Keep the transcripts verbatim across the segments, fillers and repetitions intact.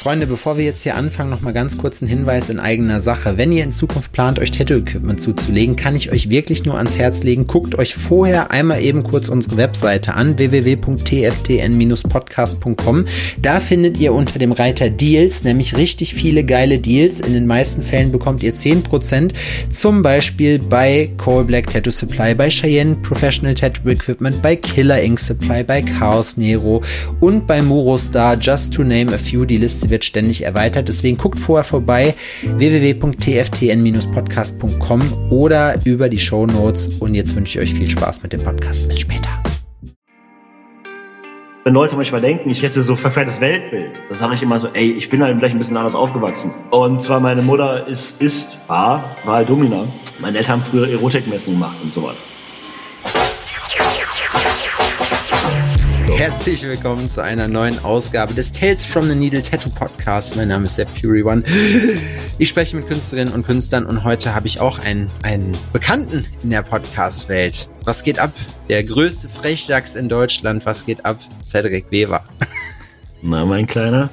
Freunde, bevor wir jetzt hier anfangen, noch mal ganz kurz ein Hinweis in eigener Sache. Wenn ihr in Zukunft plant, euch Tattoo-Equipment zuzulegen, kann ich euch wirklich nur ans Herz legen. Guckt euch vorher einmal eben kurz unsere Webseite an, w w w punkt t f t n Bindestrich podcast punkt com. Da findet ihr unter dem Reiter Deals nämlich richtig viele geile Deals. In den meisten Fällen bekommt ihr zehn Prozent, zum Beispiel bei Coal Black Tattoo Supply, bei Cheyenne Professional Tattoo Equipment, bei Killer Ink Supply, bei Chaos Nero und bei Murostar, just to name a few. Die Liste wird ständig erweitert, deswegen guckt vorher vorbei, w w w punkt t f t n Bindestrich podcast punkt com oder über die Shownotes, und jetzt wünsche ich euch viel Spaß mit dem Podcast. Bis später. Wenn Leute manchmal denken, ich hätte so verquertes Weltbild, da sage ich immer so, ey, ich bin halt vielleicht ein bisschen anders aufgewachsen. Und zwar meine Mutter ist, ist, war, war halt Domina. Meine Eltern haben früher Erotikmessen gemacht und so weiter. Herzlich willkommen zu einer neuen Ausgabe des Tales from the Needle Tattoo Podcast. Mein Name ist der Fury One. Ich spreche mit Künstlerinnen und Künstlern und heute habe ich auch einen, einen Bekannten in der Podcast-Welt. Was geht ab? Der größte Frechdachs in Deutschland. Was geht ab? Cedric Weber. Na, mein Kleiner.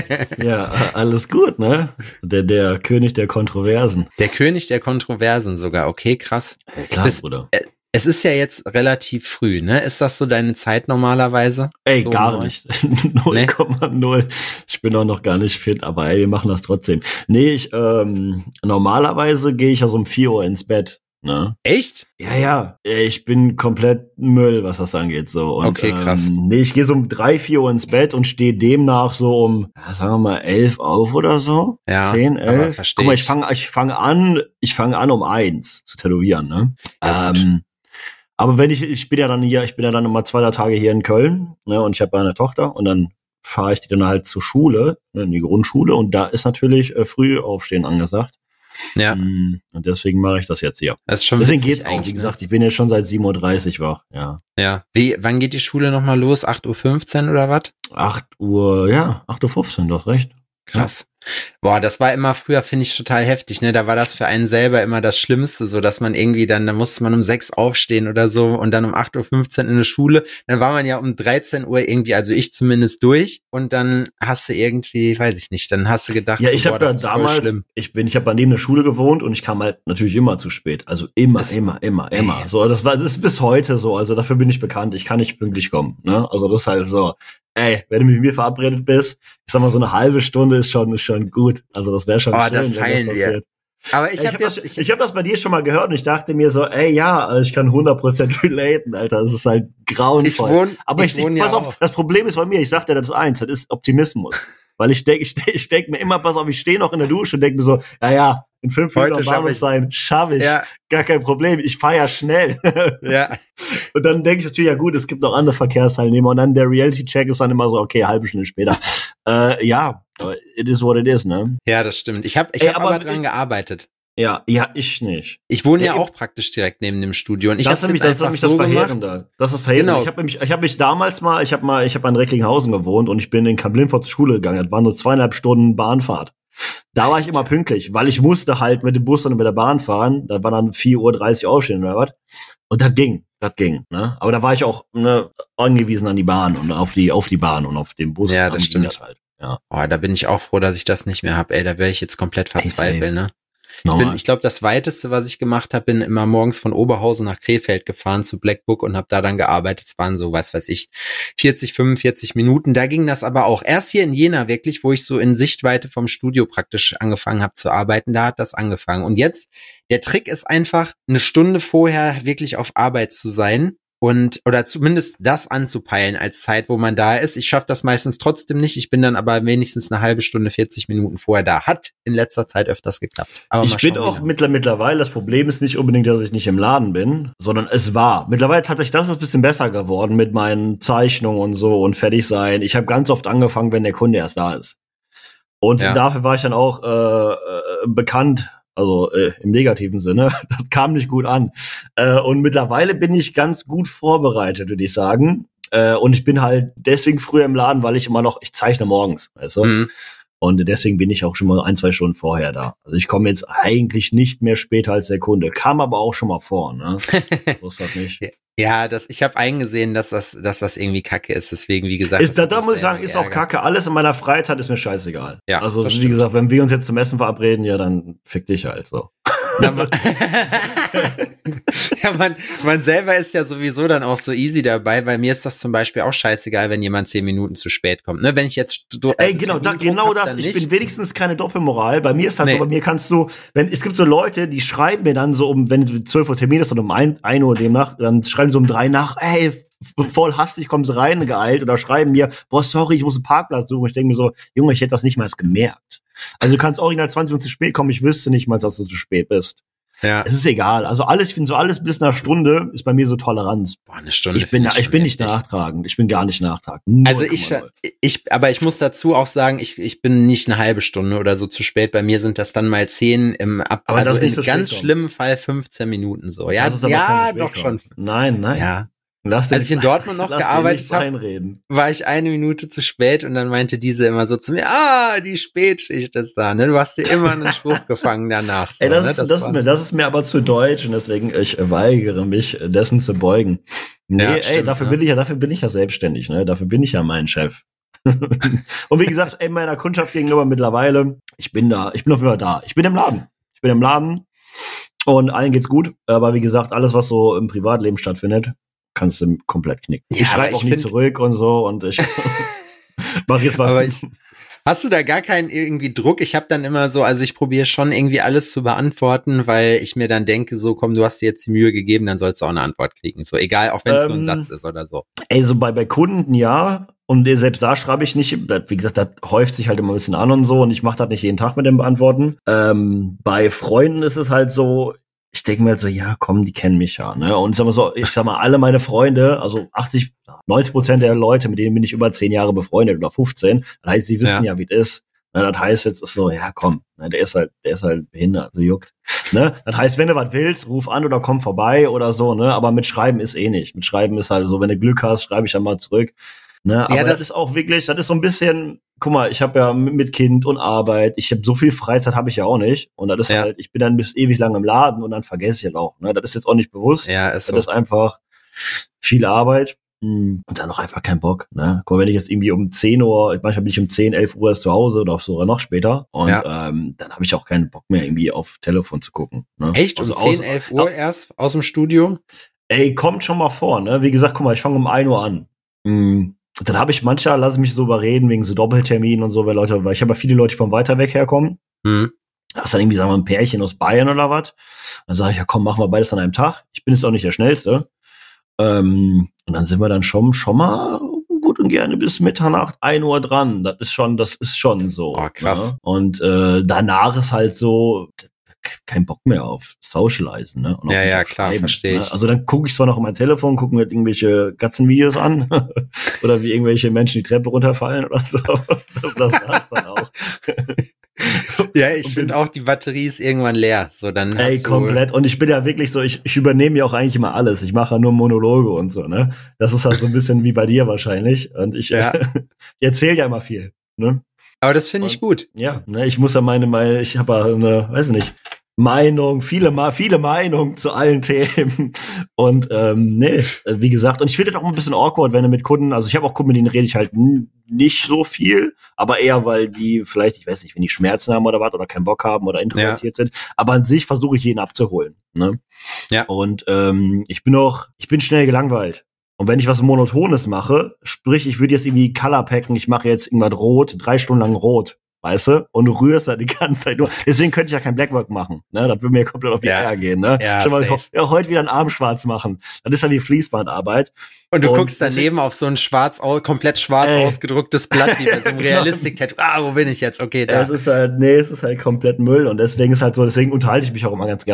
Ja, alles gut, ne? Der, der König der Kontroversen. Der König der Kontroversen sogar. Okay, krass. Ja, klar, Bis, Bruder. Äh, Es ist ja jetzt relativ früh, ne? Ist das so deine Zeit normalerweise? Ey, so gar neu? nicht. null Komma null. Ich bin auch noch gar nicht fit, aber ey, wir machen das trotzdem. Nee, ich, ähm, normalerweise gehe ich ja so um vier Uhr ins Bett, ne? Echt? Ja, ja. Ich bin komplett Müll, was das angeht, so. Und, okay, krass. Ähm, nee, ich gehe so um drei, vier Uhr ins Bett und stehe demnach so um, ja, sagen wir mal, elf auf oder so. Ja. Zehn, elf. Guck mal, ich ich. fange, ich fange an, ich fange an um eins zu tätowieren, ne? Ja, ähm, Aber wenn ich, ich bin ja dann hier, ich bin ja dann immer zwei, drei Tage hier in Köln, ne, und ich habe eine Tochter und dann fahre ich die dann halt zur Schule, ne, in die Grundschule, und da ist natürlich äh, früh aufstehen angesagt. Ja. Mm, und deswegen mache ich das jetzt hier. Das ist schon Deswegen witzig geht's auch, eigentlich, wie gesagt, ich bin ja schon seit sieben Uhr dreißig wach, ja. Ja. Wie, wann geht die Schule nochmal los? acht Uhr fünfzehn oder was? acht Uhr, ja, acht Uhr fünfzehn, du hast recht. Krass. Boah, das war immer früher, finde ich, total heftig, ne? Da war das für einen selber immer das Schlimmste, so dass man irgendwie dann, da musste man um sechs aufstehen oder so und dann um acht Uhr fünfzehn in der Schule. Dann war man ja um dreizehn Uhr irgendwie, also ich zumindest, durch, und dann hast du irgendwie, weiß ich nicht, dann hast du gedacht, Ja, so, ich boah, habe da das ist voll damals, schlimm. ich bin, ich habe bei neben der Schule gewohnt und ich kam halt natürlich immer zu spät. Also immer, Das- immer, immer, immer. Ey. So, das war, das ist bis heute so. Also dafür bin ich bekannt. Ich kann nicht pünktlich kommen. Ne? Also das ist halt so. Ey, wenn du mit mir verabredet bist, ich sag mal, so eine halbe Stunde ist schon, ist schon gut. Also das wäre schon Oh, schön, das wenn teilen wir. passiert. Aber ich Ich habe habe jetzt, das, ich, ich hab das bei dir schon mal gehört und ich dachte mir so, ey, ja, ich kann hundert Prozent relaten, Alter. Das ist halt grauenvoll. ich wohne, Aber ich ich, wohne ich ja pass auf, auch. das Problem ist bei mir, ich sag dir das eins, das ist Optimismus. Weil ich denke, ich, denk- ich denk mir immer, pass auf, ich stehe noch in der Dusche und denke mir so, ja, ja, in fünf Heute Minuten am schaff Bahnhof ich. sein, schaffe ich. Ja, Gar kein Problem, ich fahre ja schnell. ja. Und dann denke ich natürlich, ja gut, es gibt noch andere Verkehrsteilnehmer. Und dann der Reality-Check ist dann immer so, okay, halbe Stunde später. Äh, ja, it is what it is, ne? Ja, das stimmt. Ich habe ich Ey, hab aber- aber dran gearbeitet. Ja, ja, ich nicht. Ich wohne ja, Ja, auch praktisch direkt neben dem Studio, und ich das habe ist jetzt nämlich, das ist einfach nämlich das so gemacht. Verheerende. Das ist verheerend. Genau. Ich habe nämlich, ich habe mich damals mal, ich habe mal, ich habe in Recklinghausen gewohnt und ich bin in Kamp-Lindfort zur Schule gegangen. Das waren so zweieinhalb Stunden Bahnfahrt. Da war ich immer pünktlich, weil ich musste halt mit dem Bus und mit der Bahn fahren. Da war dann vier Uhr dreißig aufstehen oder was. Und das ging, das ging, ne? Aber da war ich auch, ne, angewiesen an die Bahn und auf die, auf die Bahn und auf den Bus. Ja, das Ging stimmt. halt. Ja. Oh, da bin ich auch froh, dass ich das nicht mehr hab. Ey, da wäre ich jetzt komplett Ey, verzweifelt, safe. ne? Ich, Normal. bin, ich glaube, das weiteste, was ich gemacht habe, bin immer morgens von Oberhausen nach Krefeld gefahren zu Black Book und habe da dann gearbeitet. Es waren so, was weiß ich, vierzig, fünfundvierzig Minuten. Da ging das aber auch. Erst hier in Jena wirklich, wo ich so in Sichtweite vom Studio praktisch angefangen habe zu arbeiten, da hat das angefangen. Und jetzt, der Trick ist einfach, eine Stunde vorher wirklich auf Arbeit zu sein. Und, oder zumindest das anzupeilen als Zeit, wo man da ist. Ich schaffe das meistens trotzdem nicht. Ich bin dann aber wenigstens eine halbe Stunde, vierzig Minuten vorher da. Hat in letzter Zeit öfters geklappt. Aber ich mal bin schauen, auch wie lange. mittler- mittlerweile, das Problem ist nicht unbedingt, dass ich nicht im Laden bin, sondern es war. Mittlerweile hat sich das ein bisschen besser geworden mit meinen Zeichnungen und so und fertig sein. Ich habe ganz oft angefangen, wenn der Kunde erst da ist. Und Ja. dafür war ich dann auch äh, äh, bekannt. Also äh, im negativen Sinne. Das kam nicht gut an. Äh, und mittlerweile bin ich ganz gut vorbereitet, würde ich sagen. Äh, und ich bin halt deswegen früher im Laden, weil ich immer noch, ich zeichne morgens, weißt du? Mhm. Und deswegen bin ich auch schon mal ein, zwei Stunden vorher da. Also ich komme jetzt eigentlich nicht mehr später als der Kunde. Kam aber auch schon mal vor, ne? So ist das nicht. Ja, das, ich habe eingesehen, dass das, dass das irgendwie Kacke ist. Deswegen, wie gesagt. Ist, da, da muss ich sagen, ist auch Kacke. Alles in meiner Freizeit ist mir scheißegal. Ja, also wie stimmt. gesagt, wenn wir uns jetzt zum Essen verabreden, ja, dann fick dich halt so. Na, man, ja, man, man selber ist ja sowieso dann auch so easy dabei. Bei mir ist das zum Beispiel auch scheißegal, wenn jemand zehn Minuten zu spät kommt. Ne, wenn ich jetzt, also ey, genau, da, genau das. Ich bin wenigstens keine Doppelmoral. Bei mir ist halt nee. so, bei mir kannst du, wenn, es gibt so Leute, die schreiben mir dann so um, wenn zwölf Uhr Termin ist und um ein, ein Uhr demnach, dann schreiben die so um drei nach, ey, voll hastig kommen sie rein, geeilt, oder schreiben mir, boah, sorry, ich muss einen Parkplatz suchen. Ich denke mir so, Junge, ich hätte das nicht mal gemerkt. Also du kannst original zwanzig Minuten zu spät kommen, ich wüsste nicht mal, dass du zu spät bist. Ja. Es ist egal. Also alles, ich finde so alles bis einer Stunde ist bei mir so Toleranz. Boah, eine Stunde. Ich bin, ich, ich bin nicht nachtragend. Ich bin gar nicht nachtragend. Also ich, ich, aber ich muss dazu auch sagen, ich, ich bin nicht eine halbe Stunde oder so zu spät. Bei mir sind das dann mal zehn im Ab, aber also im so ganz schlimmen Fall fünfzehn Minuten so. Ja, ja, doch schon. Nein, nein. Ja. Als ich in Dortmund noch gearbeitet habe, war ich eine Minute zu spät und dann meinte diese immer so zu mir, ah, die Spätschicht ist da, ne? Du hast dir immer einen Spruch gefangen danach. So, ey, das, ne? ist, das, das, ist mir, das ist mir aber zu deutsch und deswegen ich weigere mich, dessen zu beugen. Nee, ja, ey, stimmt, dafür ne? bin ich ja, dafür bin ich ja selbstständig, ne? Dafür bin ich ja mein Chef. Und wie gesagt, ey, meiner Kundschaft gegenüber mittlerweile, ich bin da, ich bin auf jeden Fall da. Ich bin im Laden. Ich bin im Laden und allen geht's gut. Aber wie gesagt, alles, was so im Privatleben stattfindet, kannst du komplett knicken. Ja, ich schreibe auch nie zurück und so und ich mach jetzt mal. Aber ich, hast du da gar keinen irgendwie Druck? Ich habe dann immer so, also ich probiere schon irgendwie alles zu beantworten, weil ich mir dann denke, so komm, du hast dir jetzt die Mühe gegeben, dann sollst du auch eine Antwort kriegen. So egal, auch wenn es ähm, nur ein Satz ist oder so. Ey, so bei, bei Kunden ja. Und selbst da schreibe ich nicht, wie gesagt, das häuft sich halt immer ein bisschen an und so und ich mache das nicht jeden Tag mit dem Beantworten. Ähm, bei Freunden ist es halt so, ich denke mir halt so, ja, komm, die kennen mich ja, ne? Und ich sag mal so, ich sag mal, alle meine Freunde, also achtzig, neunzig Prozent der Leute, mit denen bin ich über zehn Jahre befreundet oder fünfzehn, das heißt, sie wissen ja, ja wie es ist. Ne? Das heißt, jetzt ist so, ja, komm, ne? der ist halt, der ist halt behindert, so juckt. Ne? Das heißt, wenn du was willst, ruf an oder komm vorbei oder so, ne? Aber mit Schreiben ist eh nicht. Mit Schreiben ist halt so, wenn du Glück hast, schreibe ich dann mal zurück. Ne? Aber ja, das, das ist auch wirklich, das ist so ein bisschen, guck mal, ich habe ja mit Kind und Arbeit, ich habe so viel Freizeit habe ich ja auch nicht und das ist ja. halt, ich bin dann bis ewig lang im Laden und dann vergesse ich halt auch, ne, das ist jetzt auch nicht bewusst, ja, ist das so. ist einfach viel Arbeit und dann auch einfach kein Bock, ne, guck, wenn ich jetzt irgendwie um zehn Uhr, manchmal bin ich um zehn, elf Uhr erst zu Hause oder sogar noch später und ja. ähm, dann habe ich auch keinen Bock mehr irgendwie auf Telefon zu gucken, ne? Echt? Also um zehn, elf Uhr ja. erst aus dem Studio? Ey, kommt schon mal vor, ne, wie gesagt, guck mal, ich fange um ein Uhr an, mhm. Dann habe ich manchmal, lasse ich mich so überreden, wegen so Doppelterminen und so, weil Leute, weil ich habe ja viele Leute, die von weiter weg herkommen. Hm. Das ist dann irgendwie, sagen wir mal, ein Pärchen aus Bayern oder was. Dann sage ich, ja komm, machen wir beides an einem Tag. Ich bin jetzt auch nicht der Schnellste. Ähm, und dann sind wir dann schon, schon mal gut und gerne bis Mitternacht, ein Uhr dran. Das ist schon, das ist schon so. Oh, krass. Ne? Und äh, danach ist halt so, kein Bock mehr auf Socializen, ne? Und ja, ja, klar, verstehe ich. Ne? Also dann gucke ich zwar noch auf mein Telefon, gucke mir irgendwelche Katzenvideos an oder wie irgendwelche Menschen die Treppe runterfallen oder so. Das, das war's dann auch. Ja, ich finde auch, die Batterie ist irgendwann leer. So, dann ey, hast du komplett. Und ich bin ja wirklich so, ich, ich übernehme ja auch eigentlich immer alles. Ich mache ja nur Monologe und so, ne? Das ist halt so ein bisschen wie bei dir wahrscheinlich. Und ich, ja. ich erzähle ja immer viel, ne? Aber das finde ich gut. Ja, ne, ich muss ja meine, meine ich habe ja eine, weiß nicht, Meinung, viele viele Meinungen zu allen Themen und ähm, nee, wie gesagt, und ich finde das auch ein bisschen awkward, wenn du mit Kunden, also ich habe auch Kunden, mit denen rede ich halt n- nicht so viel, aber eher, weil die vielleicht, ich weiß nicht, wenn die Schmerzen haben oder was oder keinen Bock haben oder introvertiert ja. sind, aber an sich versuche ich jeden abzuholen, ne? Ja. Und ähm, ich bin auch, ich bin schnell gelangweilt. Und wenn ich was Monotones mache, sprich, ich würde jetzt irgendwie Color packen, ich mache jetzt irgendwas rot, drei Stunden lang rot, weißt du? Und du rührst da die ganze Zeit nur. Deswegen könnte ich ja kein Blackwork machen, ne? Das würde mir komplett auf die ja. Eier gehen, ne? Ja, Schon mal, ja, heute wieder einen Arm schwarz machen. Das ist dann die Fließbandarbeit. Und du und guckst daneben auf so ein schwarz, komplett schwarz ey. ausgedrucktes Blatt, wie bei so einem Realistik-Tattoo. Ah, wo bin ich jetzt? Okay, da. Es ist halt, nee, es ist halt komplett Müll und deswegen ist halt so, deswegen unterhalte ich mich auch immer ganz gerne.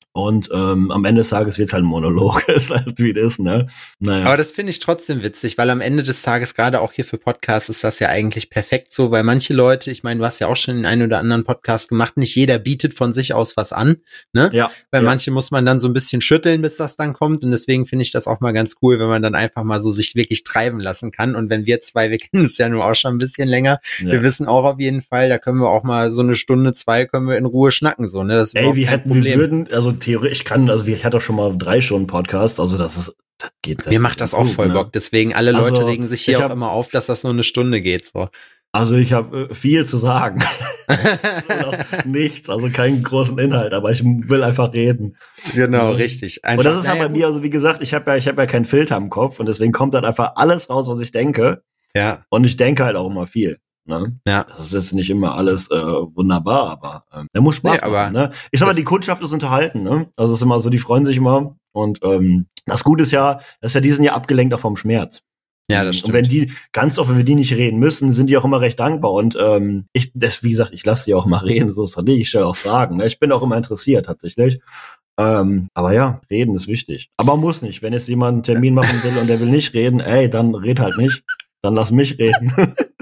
Und ähm, am Ende des Tages wird's halt ein Monolog, ist halt wie das, ne? Naja. Aber das finde ich trotzdem witzig, weil am Ende des Tages, gerade auch hier für Podcasts, ist das ja eigentlich perfekt so, weil manche Leute, ich meine, du hast ja auch schon den einen oder anderen Podcast gemacht, nicht jeder bietet von sich aus was an, ne? Ja. Weil ja. manche muss man dann so ein bisschen schütteln, bis das dann kommt, und deswegen finde ich das auch mal ganz cool, wenn man dann einfach mal so sich wirklich treiben lassen kann. Und wenn wir zwei, wir kennen es ja nur auch schon ein bisschen länger, Ja. wir wissen auch auf jeden Fall, da können wir auch mal so eine Stunde, zwei können wir in Ruhe schnacken, so, ne? Das ist Ey, überhaupt wir kein hätten, Problem. wir würden, also theoretisch, ich kann, also ich hatte auch schon mal drei Stunden Podcast, also das ist, das geht. Das Mir macht das auch gut, voll ne? Bock, deswegen alle Leute Also, regen sich hier ich auch hab- immer auf, dass das nur eine Stunde geht, so. Also ich habe äh, viel zu sagen. Oder nichts, also keinen großen Inhalt, aber ich will einfach reden. Genau, Ja. richtig. Und das ist halt bei mir, also wie gesagt, ich habe ja, ich habe ja keinen Filter im Kopf und deswegen kommt dann einfach alles raus, was ich denke. Ja, Und ich denke halt auch immer viel. Ne? ja. Das ist jetzt nicht immer alles äh, wunderbar, aber ähm, der muss Spaß Nee, aber machen. Ne? Ich sag mal, das- die Kundschaft ist unterhalten. Ne? Also es ist immer so, die freuen sich immer. Und ähm, das Gute ist ja, dass ja die sind ja abgelenkt auch vom Schmerz. Ja, das Und stimmt. wenn die, ganz oft, wenn wir die nicht reden müssen, sind die auch immer recht dankbar. Und ähm, ich, das, wie gesagt, ich lasse die auch mal reden, so ist das nicht. Ich stelle auch Fragen. Ne? Ich bin auch immer interessiert, tatsächlich. Ähm, aber ja, reden ist wichtig. Aber muss nicht. Wenn jetzt jemand einen Termin machen will und der will nicht reden, ey, dann red halt nicht. Dann lass mich reden.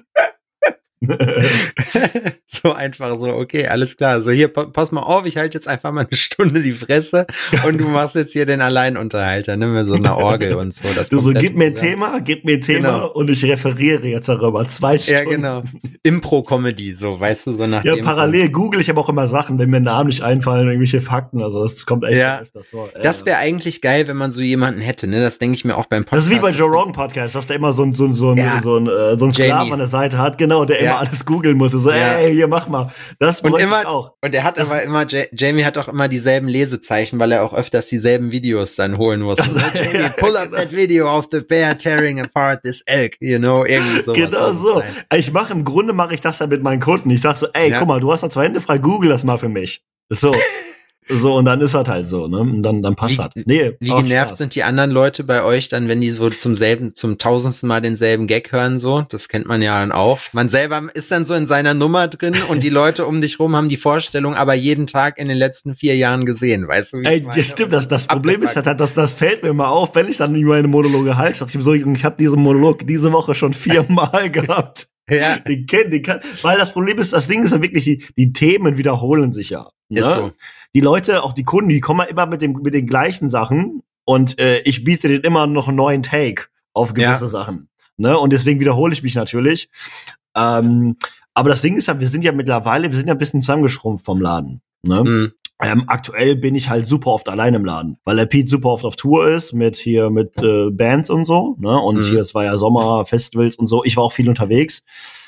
So einfach so, okay, alles klar. So, hier, pa pass mal auf, ich halte jetzt einfach mal eine Stunde die Fresse und du machst jetzt hier den Alleinunterhalter, nimm mir so eine Orgel und so. Das Du so, komplette gib mir ein Programm. Thema, gib mir ein Thema Genau. und ich referiere jetzt darüber. Zwei Stunden. Ja, genau. Impro-Comedy, so, weißt du, so nach Ja, dem parallel google ich aber auch immer Sachen, wenn mir Namen nicht einfallen, irgendwelche Fakten. Also das kommt echt Ja. öfters vor. Das wäre eigentlich geil, wenn man so jemanden hätte, ne? Das denke ich mir auch beim Das Podcast. ist wie bei Joe Rogan Podcast, dass der immer so ein, so ein, so ein, Ja. so ein, äh, so ein Sklaven Jamie. an der Seite hat, genau, der Ja. immer alles googeln muss. So, Ja. ey, hier, mach mal. Das Und bräuchte ich immer, auch. und er hat Das- aber immer, Ja- Jamie hat auch immer dieselben Lesezeichen, weil er auch öfters dieselben Videos dann holen muss. Das- So, Jamie, ja, pull up genau. that video of the bear tearing apart this elk, you know, irgendwie sowas. Genau muss es so. sein. Ich mache im Grunde mache ich das dann mit meinen Kunden. Ich sag so, ey, Ja. guck mal, du hast da zwei Hände frei, google das mal für mich. So. So, und dann ist das halt so, ne? Und dann, dann passt Wie- das. Nee, Wie auch genervt Spaß. sind die anderen Leute bei euch dann, wenn die so zum selben, zum tausendsten Mal denselben Gag hören, so? Das kennt man ja dann auch. Man selber ist dann so in seiner Nummer drin und die Leute um dich rum haben die Vorstellung aber jeden Tag in den letzten vier Jahren gesehen, weißt du? Wie Ey, ich meine? ja, stimmt, Und das, sind das Problem ist, abgefuckt. das, das, das fällt mir mal auf, wenn ich dann meine Monologe halte. Sag ich mir so, ich habe diesen Monolog diese Woche schon viermal gehabt. Ja, Den kennt, den kann, weil das Problem ist, das Ding ist ja wirklich, die, die Themen wiederholen sich ja. Ne? ist so. Die Leute, auch die Kunden, die kommen ja immer mit dem, mit den gleichen Sachen und äh, ich biete denen immer noch einen neuen Take auf gewisse Ja. Sachen. Ne? Und deswegen wiederhole ich mich natürlich. Ähm, aber das Ding ist ja, wir sind ja mittlerweile, wir sind ja ein bisschen zusammengeschrumpft vom Laden. Ne? Hm. Ähm, aktuell bin ich halt super oft allein im Laden, weil der Pete super oft auf Tour ist mit hier mit äh, Bands und so, ne? Und Mhm. hier es war ja Sommer, Festivals und so. Ich war auch viel unterwegs.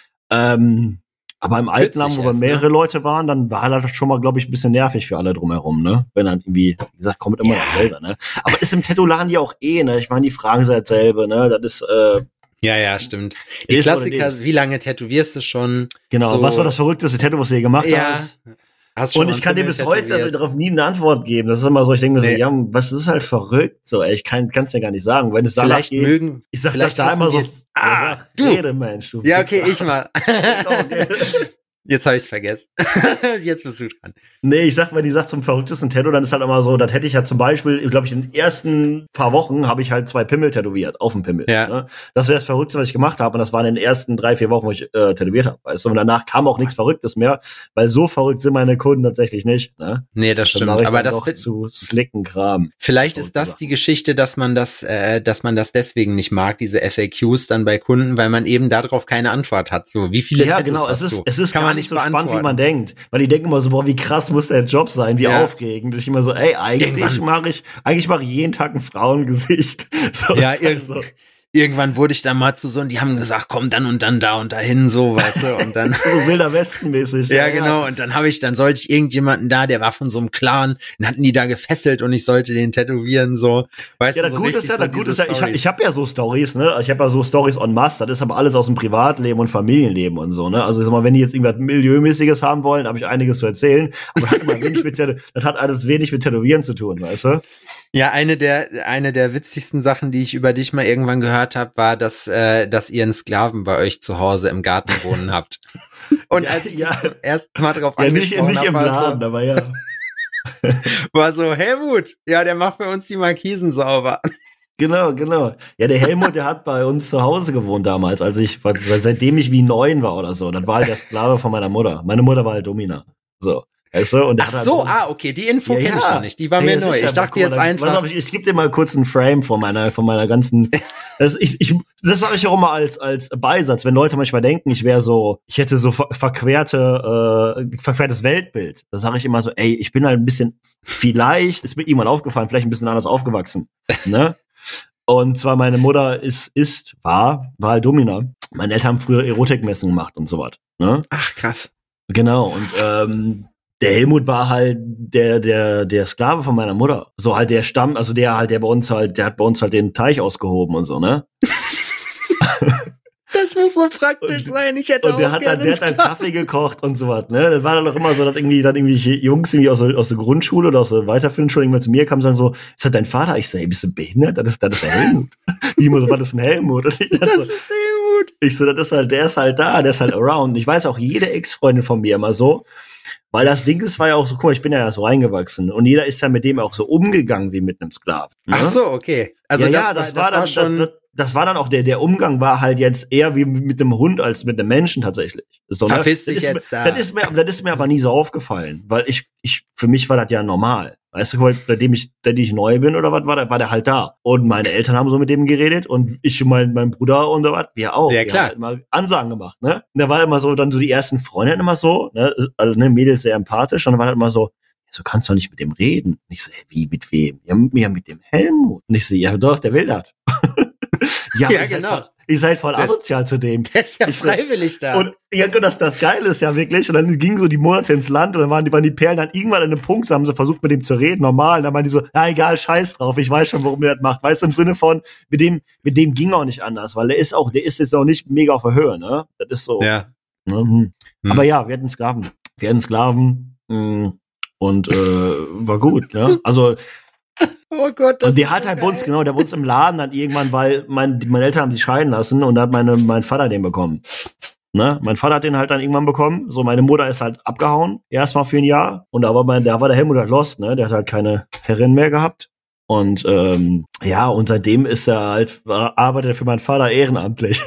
Ähm, aber im alten Witzig Laden, wo wir erst, mehrere Leute waren, dann war das schon mal, glaube ich, ein bisschen nervig für alle drumherum, ne? Wenn dann irgendwie, wie gesagt, kommt immer Ja. dasselbe, ne? Aber ist im Tattoo-Laden ja auch eh, ne? Ich meine, die fragen sind dasselbe, ne? Das ist, äh, Ja, ja, stimmt. Die Ist, oder Klassiker, nicht? wie lange tätowierst du schon? genau. So- Was war das verrückteste Tattoo, was du je gemacht Ja. hast? Hast schon Und mal ich einen kann dir Pimmel bis heute tätowiert? darauf nie eine Antwort geben. Das ist immer so, ich denke mir Nee. so, ja, was ist halt verrückt, so, ey, ich kann es dir gar nicht sagen. Wenn es danach Vielleicht geht, mögen, ich sag das vielleicht da hassen einmal so, wir- Ah, ja, sag, du. rede, Mensch. Du Ja, okay, Wichser. ich mal. Okay. Jetzt habe ich's vergessen. Jetzt bist du dran. Nee, ich sag, wenn die sagt zum verrücktesten Tattoo, dann ist halt immer so, das hätte ich ja zum Beispiel, glaube ich, in den ersten paar Wochen habe ich halt zwei Pimmel tätowiert, auf dem Pimmel. Ja. Ne? Das wäre das Verrückteste, was ich gemacht habe. Und das war in den ersten drei, vier Wochen, wo ich äh, tätowiert habe. Weißt du? Und danach kam auch nichts Verrücktes mehr, weil so verrückt sind meine Kunden tatsächlich nicht. Ne? Nee, das Dann mach stimmt. ich Aber dann das doch wird, zu slicken Kram. vielleicht So ist das Sachen. die Geschichte, dass man das, äh, dass man das deswegen nicht mag, diese F A Qs dann bei Kunden, weil man eben darauf keine Antwort hat. So, wie viele Ja, Tattoos genau. Es hast ist, du? es ist Kann gar man nicht nicht so spannend, wie beantworten. man denkt. Weil die denken immer so, boah, wie krass muss der Job sein, wie Ja. aufregend. Und ich immer so, ey, eigentlich Irgendwann- mache ich, eigentlich mache ich jeden Tag ein Frauengesicht. So Ja, ist halt irgend- so. Irgendwann wurde ich dann mal zu so, und die haben gesagt, komm dann und dann da und dahin, so, weißt du, und dann, So Wilder Westen-mäßig. ja, genau, und dann habe ich, dann sollte ich irgendjemanden da, der war von so einem Clan, den hatten die da gefesselt und ich sollte den tätowieren, so, weißt Ja, du, das so Gute ist richtig ja, so das Gute diese ist ja, ich, hab- Storys. ich habe ja so Stories, ne? Ich habe ja so Stories en masse, das ist aber alles aus dem Privatleben und Familienleben und so, ne? Also, ich sag mal, wenn die jetzt irgendwas Milieumäßiges haben wollen, habe ich einiges zu erzählen. Aber das hat, immer wenig mit Tätow- das hat alles wenig mit Tätowieren zu tun, weißt du? Ja, eine der eine der witzigsten Sachen, die ich über dich mal irgendwann gehört habe, war, dass äh, dass ihr einen Sklaven bei euch zu Hause im Garten wohnen habt. Und Ja, als ich ja. dich zum ersten Mal drauf Ja, nicht, angesprochen nicht im habe, war Laden, aber ja. War so, Helmut, ja, der macht für uns die Markisen sauber. Genau, genau. Ja, der Helmut, der hat bei uns zu Hause gewohnt damals, als ich, seitdem ich wie neun war oder so. Das war halt der Sklave von meiner Mutter. Meine Mutter war halt Domina. So. Weißt du? Und der Ach hat so, halt ah, okay, die Info ja, kenne ich ja. noch nicht. Die war ja, mir neu. Ich dachte jetzt mal, einfach. Auf, ich, ich gebe dir mal kurz einen Frame von meiner, von meiner ganzen. Das, ich, ich, das sage ich auch immer als als Beisatz, wenn Leute manchmal denken, ich wäre so, ich hätte so ver verquerte, äh, verquertes Weltbild. Da sage ich immer so, ey, ich bin halt ein bisschen, vielleicht ist mir irgendwann aufgefallen, vielleicht ein bisschen anders aufgewachsen, ne? Und zwar meine Mutter ist, ist, war, war halt Domina. Meine Eltern haben früher Erotikmessen gemacht und so was, ne? Ach, krass. Genau, und ähm, der Helmut war halt der der der Sklave von meiner Mutter. So halt der Stamm, also der halt, der bei uns halt, der hat bei uns halt den Teich ausgehoben und so, ne? Das muss so praktisch und, sein. Ich hätte und auch der hat dann, der hat dann Kaffee gekocht und so was, ne? Das war dann doch immer so, dass irgendwie dann irgendwie Jungs irgendwie aus der, aus der Grundschule oder aus der weiterführenden Schule irgendwann zu mir kamen und sagen so, ist das dein Vater? Ich so, ey, bist du behindert? Das ist, das ist der Helmut. Wie immer so, was ist ein Helmut? Und ich das so, ist Helmut. Ich so, das ist halt, der ist halt da, der ist halt around. Ich weiß auch, jede Ex-Freundin von mir immer so, weil das Ding ist, war ja auch so, guck mal, ich bin ja so reingewachsen und jeder ist ja mit dem auch so umgegangen wie mit einem Sklaven. Ne? Ach so, okay. Also ja, das, ja, das, das war, war dann, schon... das, das war dann auch, der der Umgang war halt jetzt eher wie mit einem Hund als mit einem Menschen tatsächlich. So, ne? Verpiss dich das jetzt mir, da. Das ist, mir, das ist mir aber nie so aufgefallen, weil ich, ich für mich war das ja normal. Weißt du, seitdem ich, seitdem ich neu bin oder was, war der, war der halt da. Und meine Eltern haben so mit dem geredet und ich und mein, mein Bruder und so was, wir auch. Ja, wir klar. haben halt immer Ansagen gemacht, ne? Und da war immer so, dann so die ersten Freundinnen immer so, ne? Also, ne, Mädels sehr empathisch und dann war halt immer so, so kannst du doch nicht mit dem reden. Und ich so, hey, wie, mit wem? Ja, mit mir, mit dem Helmut. Und ich so, ja doch, der will das. ja, ja ich genau. Halt voll, ihr seid voll das, asozial zu dem. Der ist ja ich freiwillig so, da. Und ja, das, das Geile ist ja wirklich, und dann gingen so die Monate ins Land und dann waren die, waren die Perlen dann irgendwann an einem Punkt, so haben sie versucht mit dem zu reden, normal, und dann waren die so, ja egal, scheiß drauf, ich weiß schon, warum er das macht. Weißt du, im Sinne von, mit dem, mit dem ging auch nicht anders, weil der ist auch, der ist jetzt auch nicht mega auf der Höhe, ne? Das ist so. Ja. Mhm. Hm. Aber ja, wir hatten Sklaven. Wir hatten Sklaven, mh, und äh, war gut, ne? Also oh Gott, das und der ist hat so halt geil. bei uns, genau, der bei uns im Laden dann irgendwann, weil mein, meine Eltern haben sich scheiden lassen und da hat meine, mein Vater den bekommen. Ne? Mein Vater hat den halt dann irgendwann bekommen. So, meine Mutter ist halt abgehauen, erstmal für ein Jahr. Und da war mein, da war der Helmut halt lost, ne? Der hat halt keine Herrin mehr gehabt. Und ähm, ja, und seitdem ist er halt, arbeitet er für meinen Vater ehrenamtlich.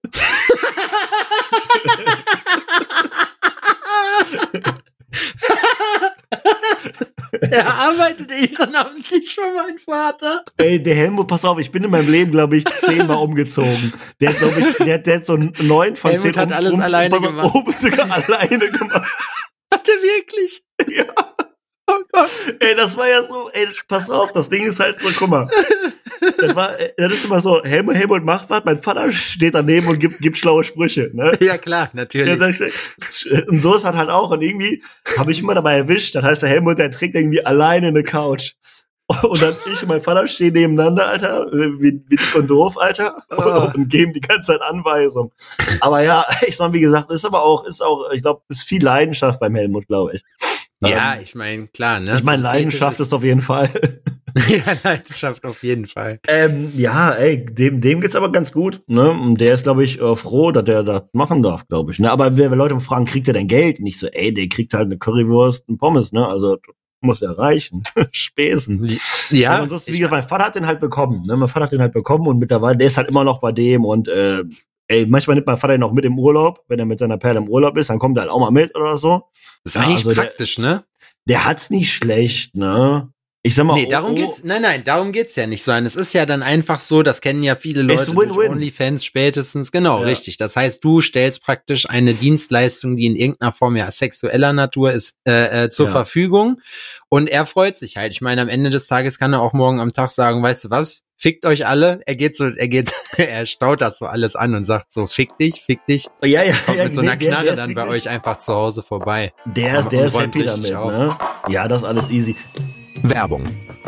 Er arbeitet ehrenamtlich für meinen Vater. Ey, der Helmut, pass auf, ich bin in meinem Leben, glaube ich, zehnmal umgezogen. Der hat, glaube ich, der, der hat so neun von Helmut zehn hat alles um, alleine um, gemacht. Oben sogar alleine gemacht. Hat er wirklich? Ja. Oh Gott. Ey, das war ja so, ey, pass auf, das Ding ist halt so, guck mal. Das, war, das ist immer so, Helmut, Helmut macht was, mein Vater steht daneben und gibt, gibt schlaue Sprüche, ne? Ja klar, natürlich. Und so ist das halt auch. Und irgendwie habe ich immer dabei erwischt, das heißt, der Helmut, der trägt irgendwie alleine eine Couch. Und dann ich und mein Vater stehen nebeneinander, Alter, wie, wie dick und doof, Alter, Oh. und geben die ganze Zeit Anweisungen. Aber ja, ich sag, wie gesagt, ist aber auch, ist auch, ich glaube, ist viel Leidenschaft beim Helmut, glaube ich. Ja, Ähm, ich meine, klar, ne? Ich meine, So Leidenschaft Fetisch ist auf jeden Fall. ja, Leidenschaft auf jeden Fall. Ähm, ja, ey, dem, dem geht's aber ganz gut, ne? Und der ist, glaube ich, äh, froh, dass der das machen darf, glaube ich. Ne? Aber wenn Leute fragen, kriegt er denn Geld? Nicht so, ey, der kriegt halt eine Currywurst und Pommes, ne? Also muss ja reichen. Spesen. Ja. Und ansonsten, wie gesagt, mein Vater hat den halt bekommen, ne? Mein Vater hat den halt bekommen und mittlerweile, der ist halt immer noch bei dem und äh, ey, manchmal nimmt mein Vater ihn auch mit im Urlaub, wenn er mit seiner Perle im Urlaub ist, dann kommt er halt auch mal mit oder so. Das ist Ja, eigentlich also der- praktisch, ne? Der hat's nicht schlecht, ne? Ich sag mal, Nee, oh, darum oh, geht's, nein, nein, darum geht's ja nicht, sondern es ist ja dann einfach so, das kennen ja viele Leute Ist durch Win-Win. OnlyFans spätestens, genau, Ja. richtig. Das heißt, du stellst praktisch eine Dienstleistung, die in irgendeiner Form ja sexueller Natur ist, äh, äh, zur Ja. Verfügung und er freut sich halt. Ich meine, am Ende des Tages kann er auch morgen am Tag sagen, weißt du was, fickt euch alle, er geht so, er geht, er staut das so alles an und sagt so, fick dich, fick dich, Ja, ja, kommt ja, mit so nee, einer der- Knarre der ist dann bei wirklich- euch einfach zu Hause vorbei. Der, Und- der und ist räumt happy richtig damit, auf. ne? Ja, das ist alles easy. Werbung.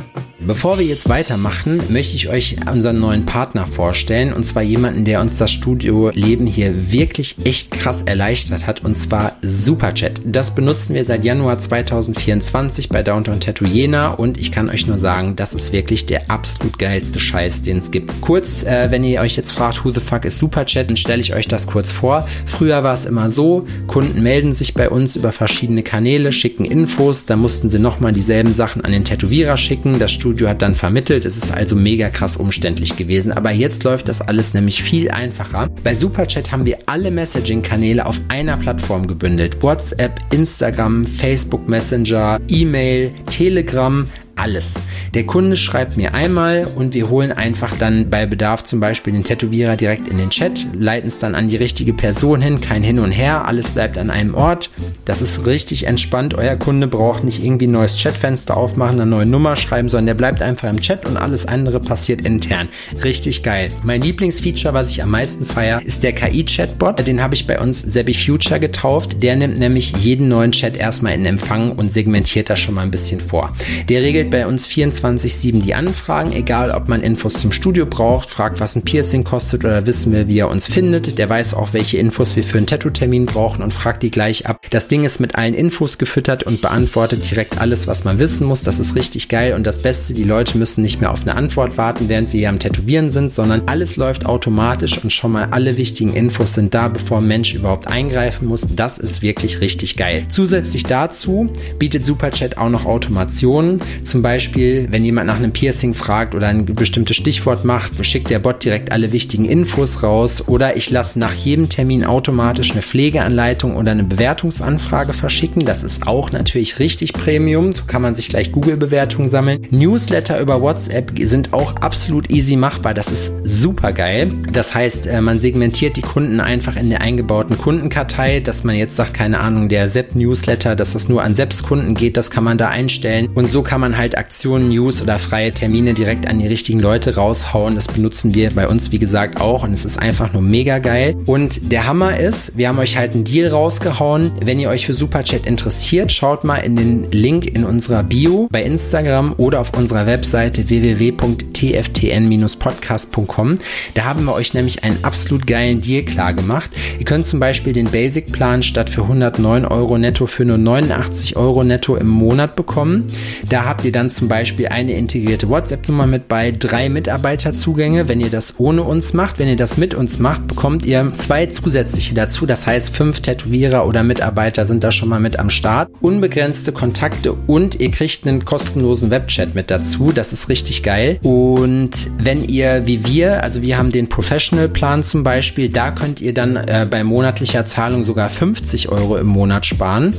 Bevor wir jetzt weitermachen, möchte ich euch unseren neuen Partner vorstellen, und zwar jemanden, der uns das Studioleben hier wirklich echt krass erleichtert hat, und zwar Superchat. Das benutzen wir seit Januar zweitausendvierundzwanzig bei Downtown Tattoo Jena, und ich kann euch nur sagen, das ist wirklich der absolut geilste Scheiß, den es gibt. Kurz, äh, wenn ihr euch jetzt fragt, who the fuck ist Superchat, dann stelle ich euch das kurz vor. Früher war es immer so, Kunden melden sich bei uns über verschiedene Kanäle, schicken Infos, da mussten sie nochmal dieselben Sachen an den Tätowierer schicken, das Studio hat dann vermittelt, es ist also mega krass umständlich gewesen, aber jetzt läuft das alles nämlich viel einfacher. Bei Superchat haben wir alle Messaging-Kanäle auf einer Plattform gebündelt. WhatsApp, Instagram, Facebook Messenger, E-Mail, Telegram, alles. Der Kunde schreibt mir einmal und wir holen einfach dann bei Bedarf zum Beispiel den Tätowierer direkt in den Chat, leiten es dann an die richtige Person hin, kein Hin und Her, alles bleibt an einem Ort. Das ist richtig entspannt. Euer Kunde braucht nicht irgendwie ein neues Chatfenster aufmachen, eine neue Nummer schreiben, sondern der bleibt einfach im Chat und alles andere passiert intern. Richtig geil. Mein Lieblingsfeature, was ich am meisten feiere, ist der K I-Chatbot. Den habe ich bei uns Sebi Future getauft. Der nimmt nämlich jeden neuen Chat erstmal in Empfang und segmentiert das schon mal ein bisschen vor. Der regelt bei uns vierundzwanzig sieben die Anfragen, egal ob man Infos zum Studio braucht, fragt, was ein Piercing kostet oder wissen wir, wie er uns findet. Der weiß auch, welche Infos wir für einen Tattoo-Termin brauchen und fragt die gleich ab. Das Ding ist mit allen Infos gefüttert und beantwortet direkt alles, was man wissen muss. Das ist richtig geil, und das Beste, die Leute müssen nicht mehr auf eine Antwort warten, während wir hier am Tätowieren sind, sondern alles läuft automatisch und schon mal alle wichtigen Infos sind da, bevor ein Mensch überhaupt eingreifen muss. Das ist wirklich richtig geil. Zusätzlich dazu bietet Superchat auch noch Automationen. Zum Beispiel, wenn jemand nach einem Piercing fragt oder ein bestimmtes Stichwort macht, schickt der Bot direkt alle wichtigen Infos raus, oder ich lasse nach jedem Termin automatisch eine Pflegeanleitung oder eine Bewertungsanfrage verschicken. Das ist auch natürlich richtig Premium. So kann man sich gleich Google-Bewertungen sammeln. Newsletter über WhatsApp sind auch absolut easy machbar. Das ist super geil. Das heißt, man segmentiert die Kunden einfach in der eingebauten Kundenkartei, dass man jetzt sagt, keine Ahnung, der Sepp-Newsletter, dass das nur an Sepps Kunden geht, das kann man da einstellen, und so kann man halt Aktionen, News oder freie Termine direkt an die richtigen Leute raushauen. Das benutzen wir bei uns, wie gesagt, auch, und es ist einfach nur mega geil. Und der Hammer ist, wir haben euch halt einen Deal rausgehauen. Wenn ihr euch für Superchat interessiert, schaut mal in den Link in unserer Bio bei Instagram oder auf unserer Webseite w w w punkt t f t n dash podcast punkt com. Da haben wir euch nämlich einen absolut geilen Deal klar gemacht. Ihr könnt zum Beispiel den Basic-Plan statt für hundertneun Euro netto für nur neunundachtzig Euro netto im Monat bekommen. Da habt ihr dann zum Beispiel eine integrierte WhatsApp-Nummer mit bei, drei Mitarbeiterzugänge, wenn ihr das ohne uns macht. Wenn ihr das mit uns macht, bekommt ihr zwei zusätzliche dazu. Das heißt, fünf Tätowierer oder Mitarbeiter sind da schon mal mit am Start. Unbegrenzte Kontakte, und ihr kriegt einen kostenlosen Webchat mit dazu. Das ist richtig geil. Und wenn ihr, wie wir, also wir haben den Professional-Plan zum Beispiel, da könnt ihr dann äh, bei monatlicher Zahlung sogar fünfzig Euro im Monat sparen.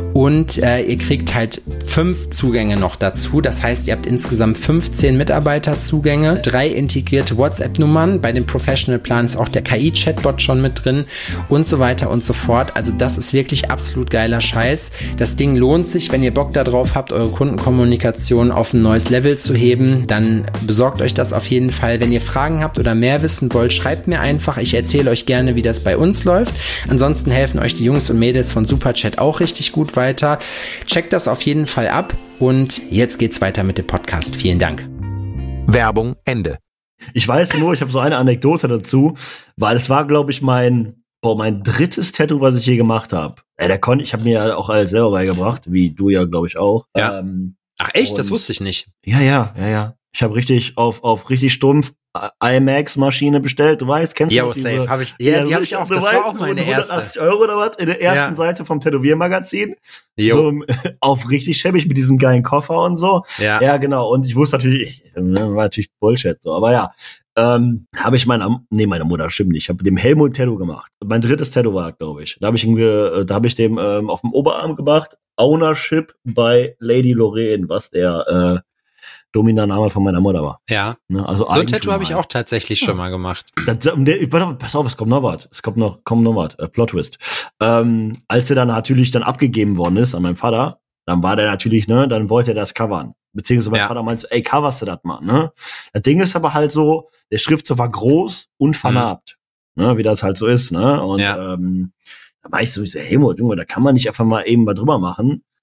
Und äh, ihr kriegt halt fünf Zugänge noch dazu. Das heißt, ihr habt insgesamt fünfzehn Mitarbeiterzugänge, drei integrierte WhatsApp-Nummern. Bei dem Professional-Plan ist auch der K I-Chatbot schon mit drin und so weiter und so fort. Also das ist wirklich absolut geiler Scheiß. Das Ding lohnt sich, wenn ihr Bock darauf habt, eure Kundenkommunikation auf ein neues Level zu heben, dann besorgt euch das auf jeden Fall. Wenn ihr Fragen habt oder mehr wissen wollt, schreibt mir einfach. Ich erzähle euch gerne, wie das bei uns läuft. Ansonsten helfen euch die Jungs und Mädels von Superchat auch richtig gut weiter. Checkt das auf jeden Fall ab, und jetzt geht's weiter mit dem Podcast. Vielen Dank. Werbung Ende. Ich weiß nur, ich habe so eine Anekdote dazu, weil es war, glaube ich, mein boah, mein drittes Tattoo, was ich je gemacht habe. Ey, der konnte, ich habe mir ja auch alles selber beigebracht, wie du ja, glaube ich, auch. Ja. Ähm, Ach echt? Das wusste ich nicht. Ja, ja, ja, ja. Ich habe richtig auf auf richtig stumpf I M A X-Maschine bestellt, du weißt, kennst du ja, diese? Safe. Hab ich, ja, die habe ich auch, das weißt, war auch meine erste. hundertachtzig Euro oder was, in der ersten ja. Seite vom Tätowiermagazin. Jo. So auf richtig schäbig mit diesem geilen Koffer und so. Ja, ja genau. Und ich wusste natürlich, war natürlich Bullshit so, aber ja. Ähm, habe ich meiner, nee, meine Mutter, stimmt nicht, ich habe dem Helmut Tattoo gemacht. Mein drittes Tattoo war, glaube ich. Da habe ich irgendwie, da habe ich dem ähm, auf dem Oberarm gemacht, Ownership bei Lady Lorraine, was der äh, Domina-Name von meiner Mutter war. Ja. Ne, also so ein Tattoo habe ich auch tatsächlich schon mal gemacht. Das, der, warte, pass auf, es kommt noch was. Es kommt noch, kommt noch was. Äh, Plot-Twist. Ähm, als er dann natürlich dann abgegeben worden ist an meinen Vater, dann war der natürlich, ne, dann wollte er das covern. Beziehungsweise mein ja. Vater meinte so, ey, coverst du das mal, ne? Das Ding ist aber halt so, der Schriftzug war groß und vernarbt. Mhm. Ne, wie das halt so ist, ne? Und ja. ähm, da war ich so, ich so, hey, Junge, da kann man nicht einfach mal eben was drüber machen.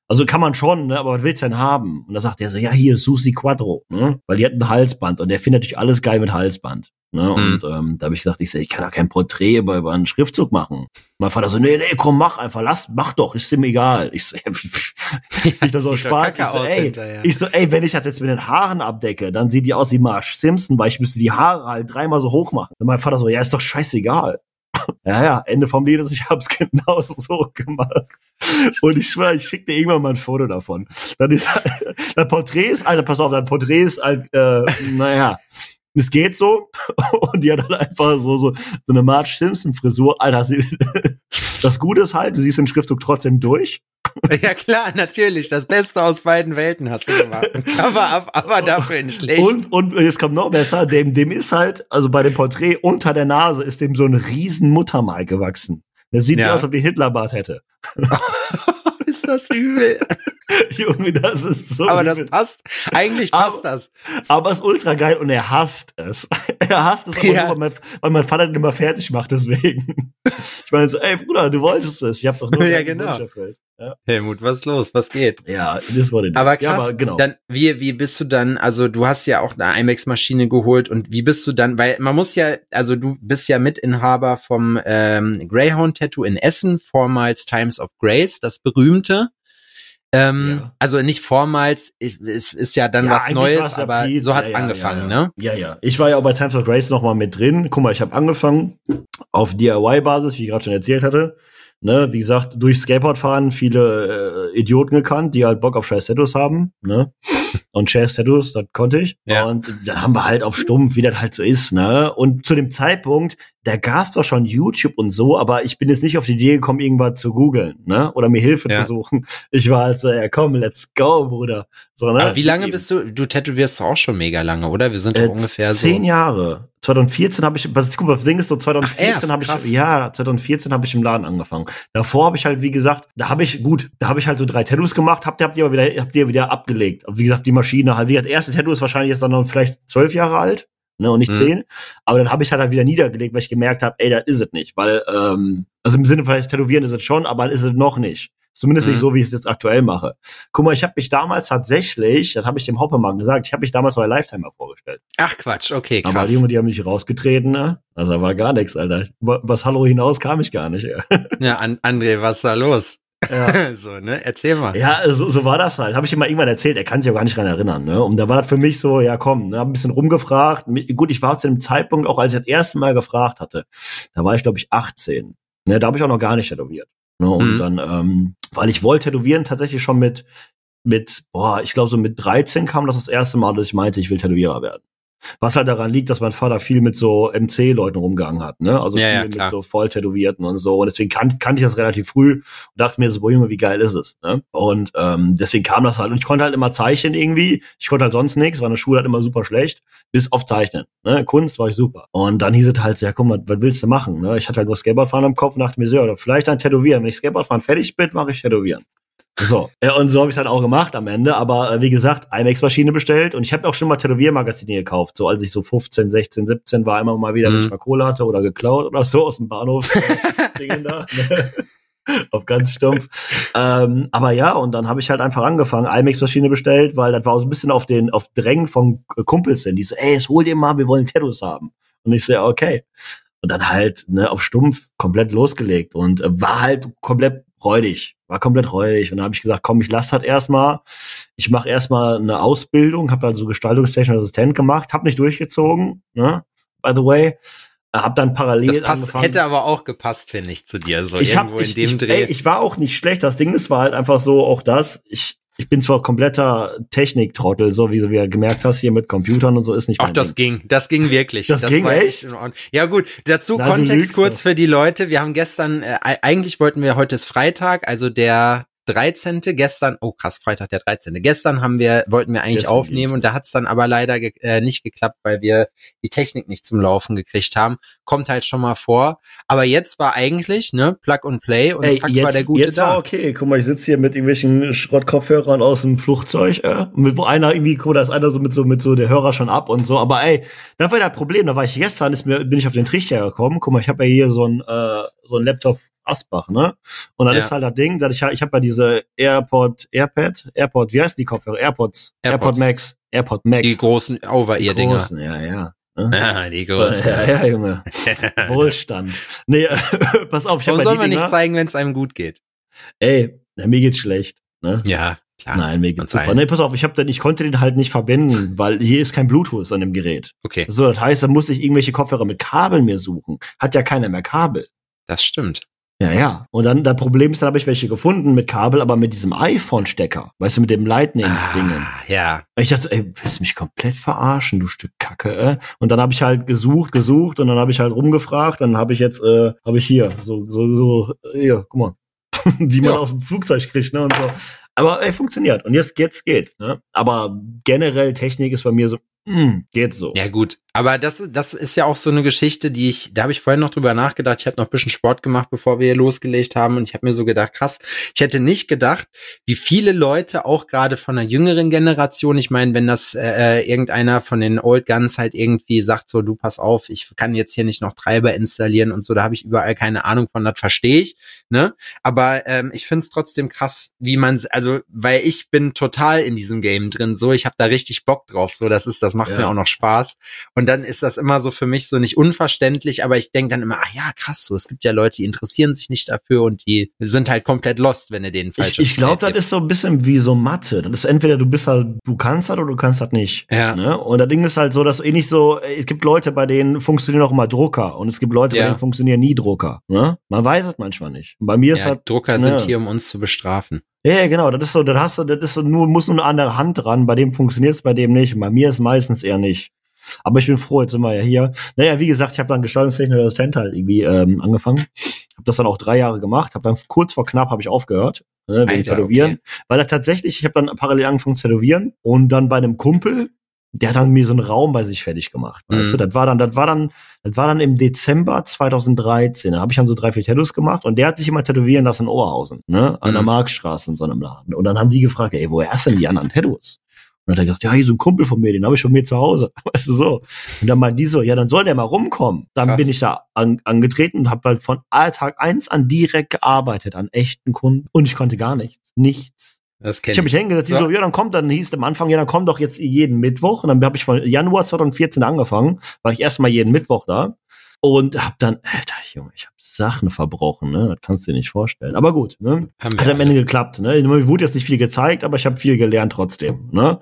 Also kann man schon, ne, aber was willst du denn haben? Und da sagt er so, ja, hier, Susi Quattro, ne? Weil die hat ein Halsband und der findet natürlich alles geil mit Halsband. Ne? Mhm. Und ähm, da habe ich gesagt, ich, sag, ich kann doch kein Porträt über, über einen Schriftzug machen. Mein Vater so, nee, nee, komm, mach einfach, lass, mach doch, ist ihm egal. Ich so, ja, ich das so Spaß. Ich so, ey, ich so, ey, wenn ich das jetzt mit den Haaren abdecke, dann sieht die aus wie Marge Simpson, weil ich müsste die Haare halt dreimal so hoch machen. Und mein Vater so, ja, ist doch scheißegal. Ja, ja, Ende vom Lied ist, ich hab's genau so gemacht. Und ich schwöre, ich schick dir irgendwann mal ein Foto davon. Dann ist, das Porträt ist, Alter, pass auf, das Porträt ist halt, äh, naja, es geht so. Und die hat dann einfach so, so, so eine Marge Simpson Frisur. Alter, das Gute ist halt, du siehst den Schriftzug trotzdem durch. Ja klar, natürlich. Das Beste aus beiden Welten hast du gemacht. Aber ab, aber dafür nicht schlecht. Und, und jetzt kommt noch besser, dem, dem ist halt, also bei dem Porträt unter der Nase ist dem so ein riesen Muttermal gewachsen. Das sieht ja aus, als ob die Hitlerbart hätte. Ist das übel? Junge, das ist so Aber übel. das passt, eigentlich passt aber, das. Aber es ist ultra geil und er hasst es. Er hasst es, aber ja. nur, weil, mein, weil mein Vater den immer fertig macht, deswegen. Ich meine so, ey Bruder, du wolltest es. Ich hab doch nur ja, deinen genau. Wunsch erfüllt. Ja. Helmut, was ist los? Was geht? Ja, das war den. Aber krass, ja, aber genau. dann, wie, wie bist du dann, also du hast ja auch eine IMAX-Maschine geholt und wie bist du dann, weil man muss ja, also du bist ja Mitinhaber vom ähm, Greyhound-Tattoo in Essen, vormals Times of Grace, das berühmte. Ähm, ja. Also nicht vormals, es ist, ist ja dann ja, was Neues, aber Piez, so hat's ja, angefangen, ja, ja. ne? Ja, ja. Ich war ja auch bei Times of Grace noch mal mit drin. Guck mal, ich habe angefangen auf D I Y-Basis, wie ich gerade schon erzählt hatte. Ne, wie gesagt, durch Skateboardfahren viele äh, Idioten gekannt, die halt Bock auf scheiß Tattoos haben, ne? Und scheiß Tattoos, das konnte ich. Ja. Und dann haben wir halt auf Stumpf, wie das halt so ist, ne? Und zu dem Zeitpunkt, da gab's doch schon YouTube und so, aber ich bin jetzt nicht auf die Idee gekommen, irgendwas zu googeln, ne? Oder mir Hilfe ja. zu suchen. Ich war halt so, ja komm, let's go, Bruder. So, ne? Aber wie lange bist du, du tätowierst auch schon mega lange, oder? Wir sind doch äh, ungefähr zehn so. Zehn Jahre. zwanzig vierzehn habe ich, was, guck mal, das Ding ist so, zwanzig vierzehn habe ich, ja, zwanzig vierzehn habe ich im Laden angefangen. Davor habe ich halt, wie gesagt, da habe ich, gut, da habe ich halt so drei Tattoos gemacht, habt ihr, habt ihr aber wieder, habt ihr wieder abgelegt. Wie gesagt, die Maschine halt, wie gesagt, das erste Tattoo ist wahrscheinlich jetzt dann noch vielleicht zwölf Jahre alt, ne, und nicht mhm. zehn. Aber dann habe ich halt, halt wieder niedergelegt, weil ich gemerkt habe, ey, das ist es nicht, weil, ähm, also im Sinne vielleicht tätowieren ist es schon, aber ist es noch nicht. Zumindest mhm. nicht so, wie ich es jetzt aktuell mache. Guck mal, ich habe mich damals tatsächlich, das habe ich dem Hoppemann gesagt, ich habe mich damals bei Lifetimer vorgestellt. Ach Quatsch, okay, krass. Aber die Junge, die haben mich rausgetreten, ne? Also da war gar nichts, Alter. Was Hallo hinaus kam ich gar nicht. Ja, ja An- André, was ist da los? Ja. So, ne? Erzähl mal. Ja, so, so war das halt. Habe ich ihm mal irgendwann erzählt, er kann sich auch gar nicht dran erinnern, ne? Und da war das für mich so, ja komm, ne, hab ein bisschen rumgefragt. Gut, ich war zu dem Zeitpunkt, auch als ich das erste Mal gefragt hatte, da war ich, glaube ich, achtzehn. Ne, da habe ich auch noch gar nicht tätowiert. Ne, und mhm. dann, ähm, weil ich wollte tätowieren tatsächlich schon mit, mit, boah, ich glaube so mit dreizehn kam das das erste Mal, dass ich meinte, ich will Tätowierer werden. Was halt daran liegt, dass mein Vater viel mit so M C-Leuten rumgegangen hat, ne? Also ja, viel ja, mit klar. so Volltätowierten und so. Und deswegen kan- kannte ich das relativ früh und dachte mir so, boah Junge, wie geil ist es, ne? Und ähm, deswegen kam das halt. Und ich konnte halt immer zeichnen irgendwie. Ich konnte halt sonst nichts, war in der Schule halt immer super schlecht, bis auf Zeichnen, ne? Kunst war ich super. Und dann hieß es halt, ja guck mal, was willst du machen, ne? Ich hatte halt nur Skateboardfahren im Kopf und dachte mir so, oder vielleicht dann tätowieren. Wenn ich Skateboardfahren fertig bin, mache ich tätowieren. So, ja, und so habe ich es halt auch gemacht am Ende, aber äh, wie gesagt, IMAX-Maschine bestellt und ich habe auch schon mal Tätowiermagazine gekauft, so als ich so fünfzehn, sechzehn, siebzehn war, immer mal wieder, wenn ich mal Kohle hatte oder geklaut oder so aus dem Bahnhof. Dingen da, ne? Auf ganz stumpf. ähm, aber ja, und dann habe ich halt einfach angefangen, IMAX-Maschine bestellt, weil das war so ein bisschen auf den auf Drängen von Kumpels hin, die so, ey, jetzt hol dir mal, wir wollen Tattoos haben. Und ich so, ja, okay. Und dann halt, ne, auf stumpf komplett losgelegt und äh, war halt komplett räudig, war komplett räudig. Und dann habe ich gesagt, komm, ich lasse das erstmal. Ich mache erstmal eine Ausbildung, habe halt so gestaltungstechnischen Assistent gemacht, habe nicht durchgezogen, ne, by the way. Hab dann parallel das passt, angefangen. Hätte aber auch gepasst, finde ich, zu dir, so ich irgendwo hab, ich, in dem ich, Dreh. Ey, ich war auch nicht schlecht, das Ding ist, war halt einfach so, auch das, ich Ich bin zwar kompletter Techniktrottel, so wie du ja gemerkt hast, hier mit Computern und so ist nicht Ach, mein das Ding. ging, das ging wirklich. Das, das ging echt? Ja gut, dazu Na, Kontext kurz doch. für die Leute. Wir haben gestern, äh, eigentlich wollten wir, heute ist Freitag, also der dreizehnte Gestern, oh krass, Freitag der dreizehnte Gestern haben wir, wollten wir eigentlich Gestern aufnehmen und da hat's dann aber leider ge- äh, nicht geklappt, weil wir die Technik nicht zum Laufen gekriegt haben. Kommt halt schon mal vor. Aber jetzt war eigentlich, ne, Plug and Play und Ey, zack jetzt, war der Gute jetzt da. War okay, guck mal, ich sitze hier mit irgendwelchen Schrottkopfhörern aus dem Flugzeug, äh, mit, wo einer irgendwie, guck mal, da ist einer so mit so, mit so der Hörer schon ab und so, aber ey, da war das Problem, da war ich gestern, ist mir, bin ich auf den Trichter gekommen, guck mal, ich habe ja hier so ein, äh, so ein Laptop Asbach, ne? Und dann Ja. ist halt das Ding, dass ich, ich habe ja diese AirPod, AirPad, AirPod, wie heißt die Kopfhörer? AirPods, AirPods. AirPod Max, AirPod Max. Die großen Over-Ear-Dinger. großen, ja, ja. Ne? Ja, die großen. Ja, ja, Junge. Wohlstand. Nee, pass auf, ich habe Warum ja soll die man Dinger. nicht zeigen, wenn es einem gut geht? Ey, na, mir geht's schlecht, ne? Ja, klar. Nein, mir Und geht's super. sein. Nee, pass auf, ich hab den, ich konnte den halt nicht verbinden, weil hier ist kein Bluetooth an dem Gerät. Okay, So, das heißt, da muss ich irgendwelche Kopfhörer mit Kabel mir suchen. Hat ja keiner mehr Kabel. das stimmt. Ja, ja. Und dann, das Problem ist, dann habe ich welche gefunden mit Kabel, aber mit diesem iPhone-Stecker. Weißt du, mit dem Lightning-Dingen. Ah, ja. Ich dachte, ey, willst du mich komplett verarschen, du Stück Kacke, äh? Und dann habe ich halt gesucht, gesucht und dann habe ich halt rumgefragt, dann habe ich jetzt, äh, habe ich hier, so, so, so, hier, guck mal. Die man Ja. aus dem Flugzeug kriegt, ne, und so. Aber ey, funktioniert. Und jetzt, jetzt geht's, ne? Aber generell Technik ist bei mir so, mh, geht so. Ja, gut. Aber das, das ist ja auch so eine Geschichte, die ich, da habe ich vorhin noch drüber nachgedacht. Ich habe noch ein bisschen Sport gemacht, bevor wir hier losgelegt haben. Und ich habe mir so gedacht, krass, ich hätte nicht gedacht, wie viele Leute auch gerade von der jüngeren Generation, ich meine, wenn das äh, irgendeiner von den Old Guns halt irgendwie sagt, so, du pass auf, ich kann jetzt hier nicht noch Treiber installieren und so, da habe ich überall keine Ahnung von, das verstehe ich, ne? Aber ähm, ich finde es trotzdem krass, wie man, also, weil ich bin total in diesem Game drin, so, ich habe da richtig Bock drauf, so, das ist, das macht Ja. mir auch noch Spaß. Und dann ist das immer so für mich so nicht unverständlich, aber ich denke dann immer, ach ja, krass, so, es gibt ja Leute, die interessieren sich nicht dafür und die sind halt komplett lost, wenn du denen falsch Ich, ich glaube, das ist so ein bisschen wie so Mathe. Das ist entweder du bist halt, du kannst das oder du kannst das nicht. Ja. Ne? Und das Ding ist halt so, dass eh nicht so, es gibt Leute, bei denen funktionieren auch immer Drucker und es gibt Leute, Ja. bei denen funktionieren nie Drucker. Ne? Man weiß es manchmal nicht. Und bei mir ist Ja, halt, Drucker ne. sind hier, um uns zu bestrafen. ja, ja, genau, das ist so, das hast du, das ist so nur, muss nur eine andere Hand dran, bei dem funktioniert's, bei dem nicht. Und bei mir ist meistens eher nicht. Aber ich bin froh, jetzt sind wir ja hier. Naja, wie gesagt, ich habe dann gestaltungstechnischer Assistent halt irgendwie ähm, angefangen. Habe das dann auch drei Jahre gemacht, habe dann kurz vor knapp habe ich aufgehört, ne, wegen Alter, Tätowieren. okay. Weil er tatsächlich, ich habe dann parallel angefangen zu tätowieren und dann bei einem Kumpel, der hat dann mir so einen Raum bei sich fertig gemacht. Mhm. Weißt du, das war dann, das war dann, das war dann im Dezember zweitausenddreizehn. Da habe ich dann so drei, vier Tattoos gemacht und der hat sich immer tätowieren lassen in Oberhausen, ne, an der Mhm. Marktstraße in so einem Laden. Und dann haben die gefragt, ey, woher hast du denn die anderen Tattoos? Und dann hat er gesagt, ja, hier so ein Kumpel von mir, den habe ich von mir zu Hause. Weißt du so. Und dann meinen die so, ja, dann soll der mal rumkommen. Dann Krass. bin ich da an, angetreten und habe halt von Tag eins an direkt gearbeitet, an echten Kunden. Und ich konnte gar nichts. Nichts. Das kenn Ich habe mich hingesetzt, die So. so, ja, dann kommt, dann hieß es am Anfang, ja, dann komm doch jetzt jeden Mittwoch. Und dann habe ich von Januar zweitausendvierzehn angefangen, war ich erstmal jeden Mittwoch da. Und hab dann, Alter, Junge, ich habe Sachen verbrochen, ne? Das kannst du dir nicht vorstellen. Aber gut, ne? Haben Hat wir am Ende geklappt, ne? Mir wurde jetzt nicht viel gezeigt, aber ich habe viel gelernt trotzdem, ne?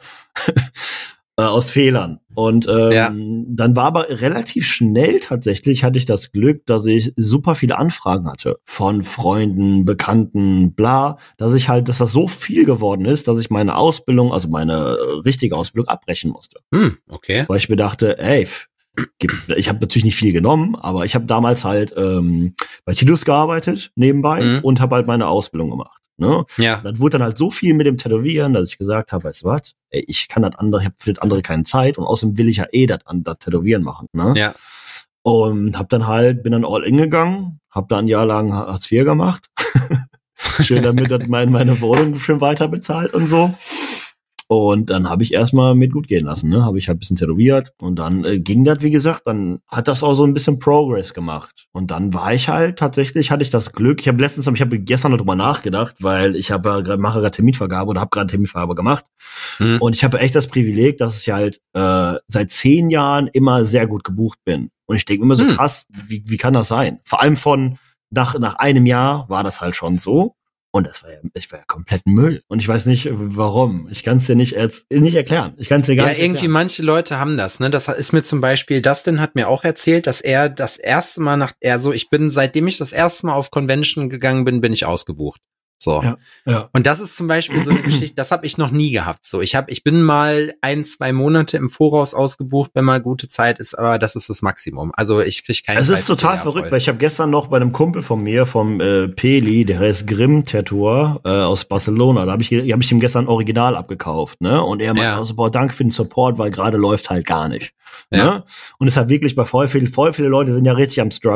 äh, aus Fehlern. Und ähm, Ja. dann war aber relativ schnell tatsächlich, hatte ich das Glück, dass ich super viele Anfragen hatte von Freunden, Bekannten, bla, dass ich halt, dass das so viel geworden ist, dass ich meine Ausbildung, also meine äh, richtige Ausbildung abbrechen musste. Hm, okay. Weil ich mir dachte, ey, pff, gib- ich habe natürlich nicht viel genommen, aber ich habe damals halt ähm, bei Tidus gearbeitet nebenbei Mhm. und habe halt meine Ausbildung gemacht. Ne? Ja. Und dann wurde dann halt so viel mit dem Tätowieren, dass ich gesagt habe, weißt du was, ey, ich kann das andere, ich habe für das andere keine Zeit und außerdem will ich ja eh das, an- das Tätowieren machen. Ne? Ja. Und hab dann halt, bin dann all in gegangen, hab dann ein Jahr lang Hartz vier gemacht. Schön damit hat mein, meine Wohnung schön weiter bezahlt und so. Und dann habe ich erstmal mit gut gehen lassen, ne? Habe ich halt ein bisschen tätowiert und dann äh, ging das, wie gesagt, dann hat das auch so ein bisschen Progress gemacht. Und dann war ich halt tatsächlich, hatte ich das Glück, ich habe letztens, ich habe gestern noch drüber nachgedacht, weil ich habe ja gerade mache gerade Terminvergabe oder habe gerade Terminvergabe gemacht. Hm. Und ich habe echt das Privileg, dass ich halt äh, seit zehn Jahren immer sehr gut gebucht bin. Und ich denke immer so Hm. krass, wie, wie kann das sein? Vor allem von nach, nach einem Jahr war das halt schon so. Und das war ja, ich war ja komplett Müll. Und ich weiß nicht, warum. Ich kann es dir nicht, erz- nicht erklären. Ich kann es dir gar Ja, nicht irgendwie erklären. manche Leute haben das, ne? Das ist mir zum Beispiel, Dustin hat mir auch erzählt, dass er das erste Mal nach, er so, ich bin, seitdem ich das erste Mal auf Convention gegangen bin, bin ich ausgebucht. So. Ja, ja. Und das ist zum Beispiel so eine Geschichte, das habe ich noch nie gehabt. So, ich habe, ich bin mal ein, zwei Monate im Voraus ausgebucht, wenn mal gute Zeit ist, aber das ist das Maximum. Also ich kriege keine Es Zeit ist total für den verrückt, weil ich habe gestern noch bei einem Kumpel von mir, vom äh, Peli, der heißt Grimm Tattoo äh, aus Barcelona, da habe ich, hab ich ihm gestern Original abgekauft, ne? Und er meinte, Ja. also, boah, danke für den Support, weil gerade läuft halt gar nicht. Ja. Ne? Und es hat wirklich bei voll viele, voll viele Leute sind ja richtig am struggeln.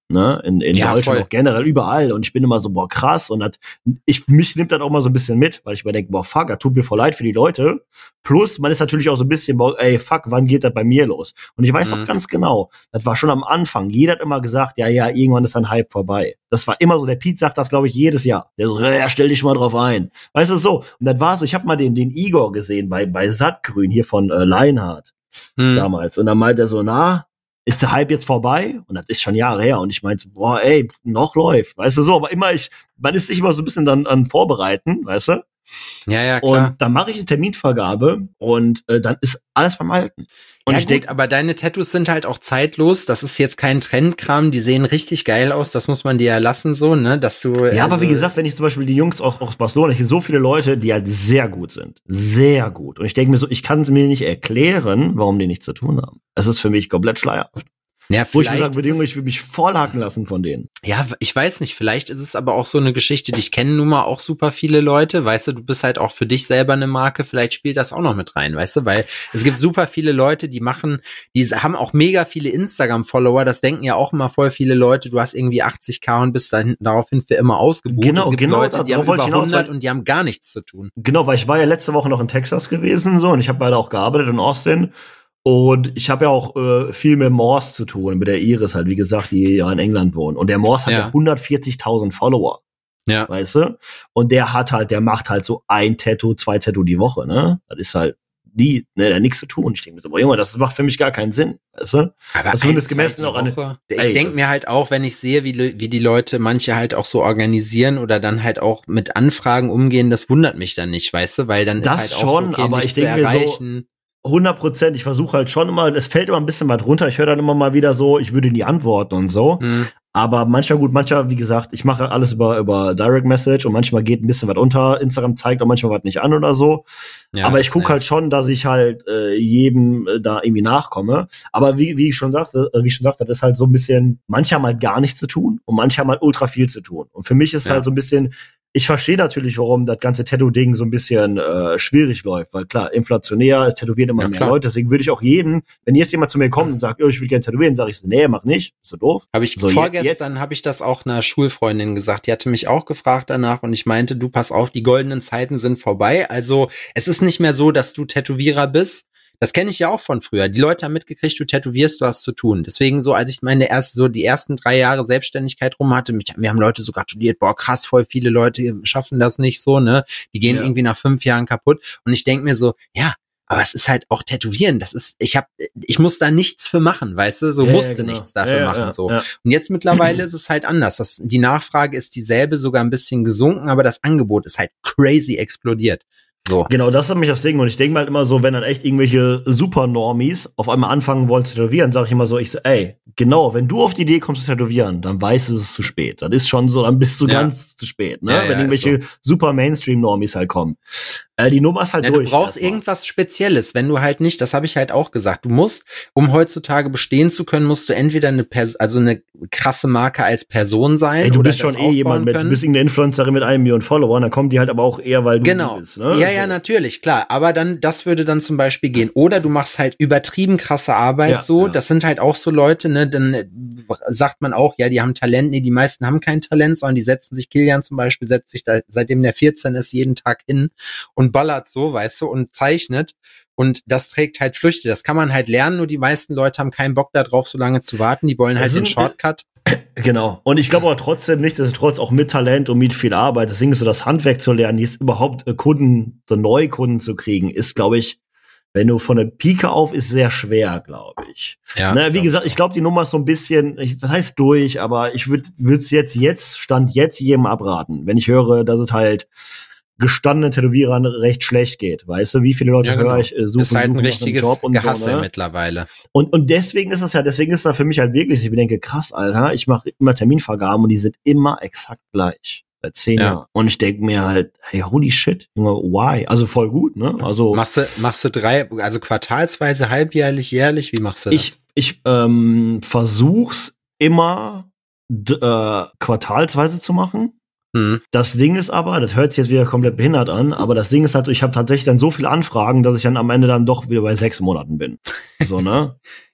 Ne, in, in Ja, Deutschland voll. auch generell überall und ich bin immer so, boah, krass und das, ich, mich nimmt das auch mal so ein bisschen mit, weil ich mir denke, boah, fuck, das tut mir voll leid für die Leute, plus man ist natürlich auch so ein bisschen, boah, ey, fuck, wann geht das bei mir los? Und ich weiß Mhm. auch ganz genau, das war schon am Anfang, jeder hat immer gesagt, ja, ja, irgendwann ist ein Hype vorbei. Das war immer so, der Pete sagt das, glaube ich, jedes Jahr. Der so, ja, stell dich mal drauf ein. Weißt du, so. Und das war so, ich habe mal den, den Igor gesehen bei, bei Sattgrün hier von äh, Leinhardt Mhm. damals und dann meinte er so, na, ist der Hype jetzt vorbei? Und das ist schon Jahre her. Und ich meinte, boah, ey, noch läuft. Weißt du so, aber immer ich, man ist sich immer so ein bisschen dann an Vorbereiten, weißt du? Ja, ja, klar. Und dann mache ich eine Terminvergabe und äh, dann ist alles beim Alten. Und ja ich gut, denke, aber deine Tattoos sind halt auch zeitlos. Das ist jetzt kein Trendkram. Die sehen richtig geil aus. Das muss man dir ja lassen, so, ne, dass du. ja, aber also, wie gesagt, wenn ich zum Beispiel die Jungs aus, aus Barcelona, ich sehe so viele Leute, die halt sehr gut sind. Sehr gut. Und ich denke mir so, ich kann es mir nicht erklären, warum die nichts zu tun haben. Es ist für mich komplett schleierhaft. ja, Wo ich mir vielleicht sage, ist es- ich will mich vollhaken lassen von denen. Ja, ich weiß nicht, vielleicht ist es aber auch so eine Geschichte, dich kennen nun mal auch super viele Leute, weißt du, du bist halt auch für dich selber eine Marke, vielleicht spielt das auch noch mit rein, weißt du, weil es gibt super viele Leute, die machen, die haben auch mega viele Instagram-Follower, das denken ja auch immer voll viele Leute, du hast irgendwie achtzig K und bist dann daraufhin für immer ausgebucht. Genau, es gibt genau, Leute, die darauf haben wollte über ich hinaus, hundert weil- und die haben gar nichts zu tun. Genau, weil ich war ja letzte Woche noch in Texas gewesen so und ich habe beide auch gearbeitet in Austin und ich habe ja auch äh, viel mit Morse zu tun, mit der Iris halt, wie gesagt, die ja in England wohnt und der Morse hat ja, Ja. hundertvierzigtausend Follower, Ja. weißt du? Und der hat halt, der macht halt so ein Tattoo, zwei Tattoo die Woche, ne? Das ist halt die, ne, der hat nichts zu tun. Ich denke mir so, boah, Junge, das macht für mich gar keinen Sinn, weißt du? Aber Also zumindest ein, gemessen zwei auch an die Woche. Ich Ey, denke das- mir halt auch, wenn ich sehe, wie, wie die Leute manche halt auch so organisieren oder dann halt auch mit Anfragen umgehen, das wundert mich dann nicht, weißt du, weil dann Das ist halt auch schon, so, okay, aber nicht ich zu denke mir so, erreichen. hundert Prozent, ich versuche halt schon immer, es fällt immer ein bisschen was runter, ich höre dann immer mal wieder so, ich würde nie antworten und so. Hm. Aber manchmal gut, manchmal, wie gesagt, ich mache alles über über Direct Message und manchmal geht ein bisschen was unter. Instagram zeigt auch manchmal was nicht an oder so. Ja, aber ich das gucke halt nervt. schon, dass ich halt äh, jedem äh, da irgendwie nachkomme. Aber wie wie ich schon sagte, äh, wie ich schon sagte, das ist halt so ein bisschen, manche haben halt gar nichts zu tun und manche haben halt ultra viel zu tun. Und für mich ist Ja. halt so ein bisschen, ich verstehe natürlich, warum das ganze Tattoo-Ding so ein bisschen äh, schwierig läuft, weil klar, inflationär, es tätowieren immer Ja, mehr klar. Leute, deswegen würde ich auch jedem, wenn jetzt jemand zu mir kommt und sagt, oh, ich will gerne tätowieren, sage ich so, nee, mach nicht, bist du doof? Habe ich So, je- vorgestern habe ich das auch einer Schulfreundin gesagt. Die hatte mich auch gefragt danach und ich meinte, du pass auf, die goldenen Zeiten sind vorbei. Also es ist nicht mehr so, dass du Tätowierer bist. Das kenne ich ja auch von früher. Die Leute haben mitgekriegt, du tätowierst, du hast zu tun. Deswegen so, als ich meine erste, so die ersten drei Jahre Selbstständigkeit rum hatte, mich, mir haben Leute so gratuliert, boah, krass, voll viele Leute schaffen das nicht so, ne? Die gehen Ja. irgendwie nach fünf Jahren kaputt. Und ich denk mir so, ja, aber es ist halt auch Tätowieren. Das ist, ich hab, ich muss da nichts für machen, weißt du? So Ja, ja, musste genau. nichts dafür Ja, ja, machen, ja, so. ja. Und jetzt mittlerweile ist es halt anders. Das, die Nachfrage ist dieselbe, sogar ein bisschen gesunken, aber das Angebot ist halt crazy explodiert. So. Genau, das ist nämlich das Ding. Und ich denke mal halt immer so, wenn dann echt irgendwelche Super-Normies auf einmal anfangen wollen zu tätowieren, sage ich immer so, ich so, ey, genau, wenn du auf die Idee kommst zu tätowieren, dann weißt du, es ist zu spät. Das ist schon so, dann bist du Ja. ganz zu spät, ne? Ja, wenn ja, irgendwelche ist Super-Mainstream-Normies halt kommen. Äh, die Nummer ist halt Ja, du durch. brauchst erstmal. irgendwas Spezielles, wenn du halt nicht, das habe ich halt auch gesagt, du musst, um heutzutage bestehen zu können, musst du entweder eine Pers- also eine krasse Marke als Person sein Ey, du oder bist das schon eh jemand aufbauen mit, können. du bist irgendeine Influencerin mit einem Million Followern, dann kommen die halt aber auch eher, weil du Genau. die bist, ne? Ja, ja, So. natürlich, klar. Aber dann, das würde dann zum Beispiel gehen. Oder du machst halt übertrieben krasse Arbeit Ja, so. ja. Das sind halt auch so Leute, ne, dann äh, sagt man auch, ja, die haben Talent. Nee, die meisten haben kein Talent, sondern die setzen sich, Kilian zum Beispiel, setzt sich da, seitdem der vierzehn ist, jeden Tag hin und ballert so, weißt du, und zeichnet. Und das trägt halt Früchte. Das kann man halt lernen, nur die meisten Leute haben keinen Bock darauf, so lange zu warten. Die wollen halt Es den sind- Shortcut. Genau. Und ich glaube aber trotzdem, nichtsdestotrotz auch mit Talent und mit viel Arbeit, deswegen ist so das Handwerk zu lernen, jetzt überhaupt äh, Kunden, so Neukunden zu kriegen, ist, glaube ich, wenn du von der Pike auf, ist sehr schwer, glaube ich. Ja, ne, wie glaub gesagt, ich glaube, die Nummer ist so ein bisschen, ich, was heißt durch, aber ich würde es jetzt, jetzt, Stand jetzt jedem abraten, wenn ich höre, dass es halt gestandenen Tätowierern recht schlecht geht. Weißt du, wie viele Leute Ja, genau. höre ich, äh, suchen, ist halt ein suchen nach einem richtiges Job und Gehassel so, ne? mittlerweile. Und, und deswegen ist es ja, deswegen ist das für mich halt wirklich, ich denke, krass, Alter, ich mache immer Terminvergaben und die sind immer exakt gleich. Seit zehn Ja. Jahren. Und ich denke mir halt, hey, holy shit, Junge, why? Also voll gut, ne? Also Machst du, machst du drei, also quartalsweise, halbjährlich, jährlich, wie machst du das? ich, ich ähm, versuch's immer d- äh, quartalsweise zu machen. Hm. Das Ding ist aber, das hört sich jetzt wieder komplett behindert an, aber das Ding ist halt so, ich habe tatsächlich dann so viele Anfragen, dass ich dann am Ende dann doch wieder bei sechs Monaten bin. So, ne?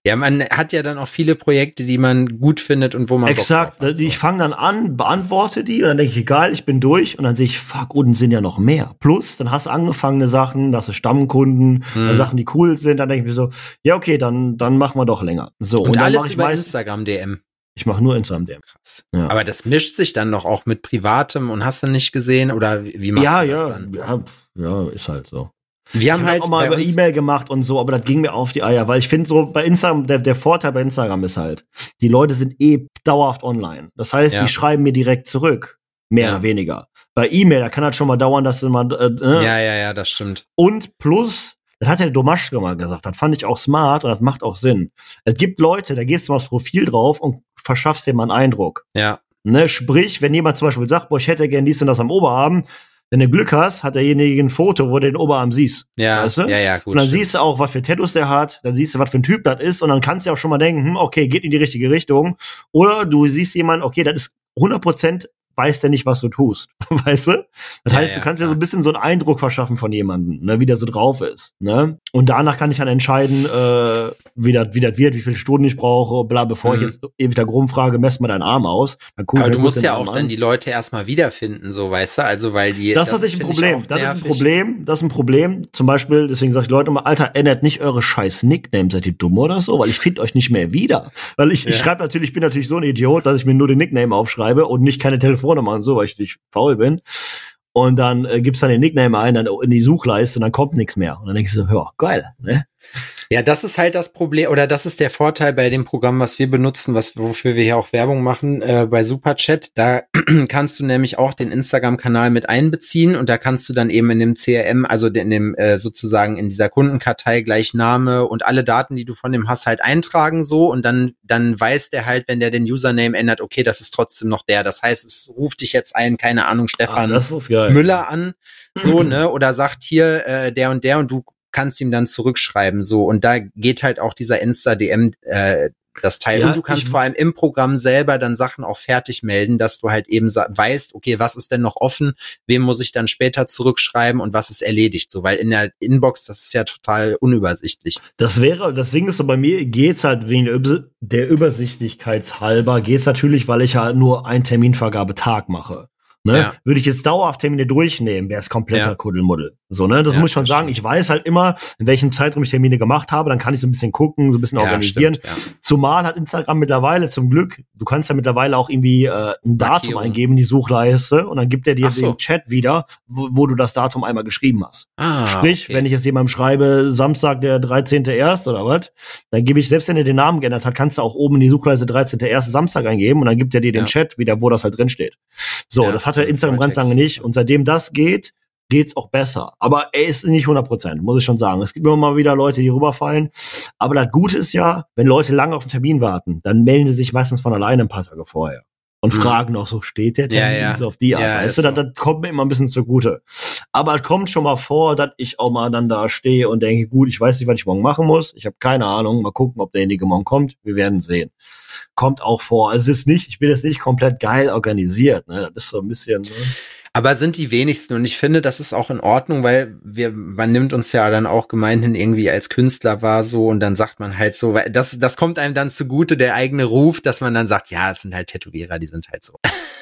Ja, man hat ja dann auch viele Projekte, die man gut findet und wo man Exakt, Bock drauf hat, so. Ich fange dann an, beantworte die und dann denke ich, egal, ich bin durch und dann sehe ich, fuck, unten sind ja noch mehr. Plus, dann hast du angefangene Sachen, das sind Stammkunden, hm. Sachen, die cool sind, dann denke ich mir so, ja okay, dann dann machen wir doch länger. So, und, und dann alles mach ich über meist, Instagram-D M. Ich mache nur Instagram-D M. Krass. Ja. Aber das mischt sich dann doch auch mit Privatem und hast du nicht gesehen oder wie machst ja, du das ja, dann? Ja, ja, ist halt so. Wir haben ich halt hab auch mal über E-Mail gemacht und so, aber das ging mir auf die Eier, weil ich finde so bei Instagram, der, der Vorteil bei Instagram ist halt, die Leute sind eh dauerhaft online. Das heißt, ja. die schreiben mir direkt zurück, mehr ja. oder weniger. Bei E-Mail, da kann halt schon mal dauern, dass du mal äh, ja, ja, ja, das stimmt. Und plus, das hat ja der Domaschke mal gesagt, das fand ich auch smart und das macht auch Sinn. Es gibt Leute, da gehst du mal aufs Profil drauf und verschaffst dir mal einen Eindruck. Ja. Ne, sprich, wenn jemand zum Beispiel sagt, boah, ich hätte gern dies und das am Oberarm, wenn du Glück hast, hat derjenige ein Foto, wo du den Oberarm siehst. Ja, weißt du? ja, ja, gut. Und dann stimmt. siehst du auch, was für Tattoos der hat, dann siehst du, was für ein Typ das ist und dann kannst du auch schon mal denken, hm, okay, geht in die richtige Richtung. Oder du siehst jemanden, okay, das ist hundert Prozent weiß der nicht, was du tust, weißt du? Das ja, heißt, ja, du kannst klar. ja so ein bisschen so einen Eindruck verschaffen von jemandem, ne, wie der so drauf ist, ne? Und danach kann ich dann entscheiden, äh, wie das wie das wird, wie viele Stunden ich brauche, bla, bevor mhm. ich jetzt ewig da rumfrage, mess mal deinen Arm aus. Dann guck, Aber dann du musst ja Arm auch an. dann die Leute erstmal wiederfinden, so, weißt du? Also, weil die. Das, das ist tatsächlich ein Problem. Das ist ein Problem. Das ist ein Problem. Zum Beispiel, deswegen sage ich Leute immer, Alter, ändert nicht eure scheiß Nicknames, seid ihr dumm oder so? Weil ich finde euch nicht mehr wieder. Weil ich, ja. ich schreibe natürlich, ich bin natürlich so ein Idiot, dass ich mir nur den Nickname aufschreibe und nicht keine Telefonnummer und so, weil ich nicht faul bin. Und dann äh, gibst dann den Nickname ein, dann in die Suchleiste und dann kommt nichts mehr. Und dann denkst du so, ja, geil, ne? Ja, das ist halt das Problem, oder das ist der Vorteil bei dem Programm, was wir benutzen, was wofür wir hier auch Werbung machen, äh, bei Superchat. Da kannst du nämlich auch den Instagram-Kanal mit einbeziehen und da kannst du dann eben in dem C R M, also in dem äh, sozusagen in dieser Kundenkartei gleich Name und alle Daten, die du von dem hast, halt eintragen so und dann dann weiß der halt, wenn der den Username ändert, okay, das ist trotzdem noch der. Das heißt, es ruft dich jetzt ein, keine Ahnung, Stefan ah, Müller an, so, ne, oder sagt hier äh, der und der und du kannst ihm dann zurückschreiben, so. Und da geht halt auch dieser Insta-D M, äh, das Teil. Ja, und du kannst vor allem im Programm selber dann Sachen auch fertig melden, dass du halt eben weißt, okay, was ist denn noch offen, wem muss ich dann später zurückschreiben und was ist erledigt, so. Weil in der Inbox, das ist ja total unübersichtlich. Das wäre, das Ding ist so, bei mir geht's halt wegen der, Über- der Übersichtlichkeitshalber, geht's natürlich, weil ich halt nur einen Terminvergabetag mache. Ne? Ja. Würde ich jetzt dauerhaft Termine durchnehmen, wäre es kompletter ja. Kuddelmuddel. So, ne? Das ja, muss ich schon sagen. Stimmt. Ich weiß halt immer, in welchem Zeitraum ich Termine gemacht habe, dann kann ich so ein bisschen gucken, so ein bisschen ja, organisieren. Stimmt, ja. Zumal hat Instagram mittlerweile zum Glück, du kannst ja mittlerweile auch irgendwie äh, ein Datum Markierung. eingeben in die Suchleiste und dann gibt er dir so. den Chat wieder, wo, wo du das Datum einmal geschrieben hast. Ah, Sprich, okay. wenn ich jetzt jemandem schreibe, Samstag der dreizehnte erste oder was, dann gebe ich, selbst wenn er den Namen geändert hat, kannst du auch oben in die Suchleiste dreizehnte erste Samstag eingeben und dann gibt er dir den ja. Chat wieder, wo das halt drin steht. So, ja, das hatte Instagram ganz lange nicht und seitdem das geht, geht's auch besser. Aber er ist nicht hundert Prozent, muss ich schon sagen. Es gibt immer mal wieder Leute, die rüberfallen. Aber das Gute ist ja, wenn Leute lange auf den Termin warten, dann melden sie sich meistens von alleine ein paar Tage vorher. Und mhm. fragen auch so, steht der Termin ja, ja. so auf die Art? Ja, weißt du, so. das, das kommt mir immer ein bisschen zugute. Aber es kommt schon mal vor, dass ich auch mal dann da stehe und denke, gut, ich weiß nicht, was ich morgen machen muss. Ich habe keine Ahnung. Mal gucken, ob derjenige morgen kommt. Wir werden sehen. Kommt auch vor. Es ist nicht, ich bin jetzt nicht komplett geil organisiert. Ne? Das ist so ein bisschen... Ne? Aber sind die wenigsten und ich finde, das ist auch in Ordnung, weil wir, man nimmt uns ja dann auch gemeinhin irgendwie als Künstler wahr so und dann sagt man halt so, weil das, das kommt einem dann zugute, der eigene Ruf, dass man dann sagt, ja, es sind halt Tätowierer, die sind halt so.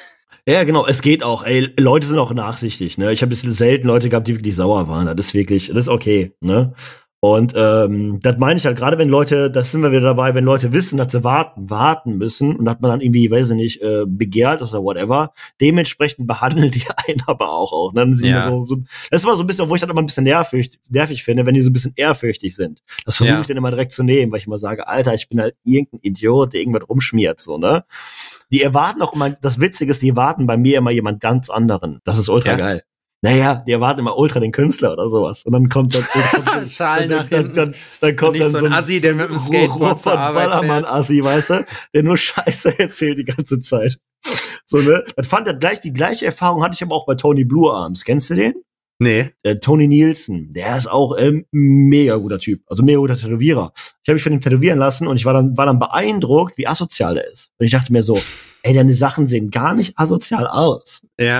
Ja, genau, es geht auch. Ey, Leute sind auch nachsichtig, ne? Ich habe bisschen selten Leute gehabt, die wirklich sauer waren. Das ist wirklich, das ist okay, ne? Und ähm, das meine ich halt, gerade wenn Leute, das sind wir wieder dabei, wenn Leute wissen, dass sie warten, warten müssen und hat man dann irgendwie, weiß ich nicht, äh, begehrt oder whatever, dementsprechend behandeln die einen aber auch. auch ne? Dann sind ja. so, so, das ist immer so ein bisschen, wo ich dann immer ein bisschen nervig, nervig finde, wenn die so ein bisschen ehrfürchtig sind. Das versuche ja. ich dann immer direkt zu nehmen, weil ich immer sage, Alter, ich bin halt irgendein Idiot, der irgendwas rumschmiert, so, ne? Die erwarten auch immer, das Witzige ist, die erwarten bei mir immer jemand ganz anderen. Das ist ultra ja. geil. Naja, die erwarten immer ultra den Künstler oder sowas. Und dann kommt dann, dann, kommt, Schal dann, dann, dann, dann kommt nicht dann so ein Assi, der mit dem Skateboard zur Arbeit Ballermann-Assi, weißt du, der nur Scheiße erzählt die ganze Zeit. So, ne? Das fand er gleich, die gleiche Erfahrung hatte ich aber auch bei Tony Blue Arms. Kennst du den? Nee. Der Tony Nielsen, der ist auch ähm, mega guter Typ, also mega guter Tätowierer. Ich habe mich von ihm tätowieren lassen und ich war dann war dann beeindruckt, wie asozial der ist. Und ich dachte mir so, ey, deine Sachen sehen gar nicht asozial aus. Ja.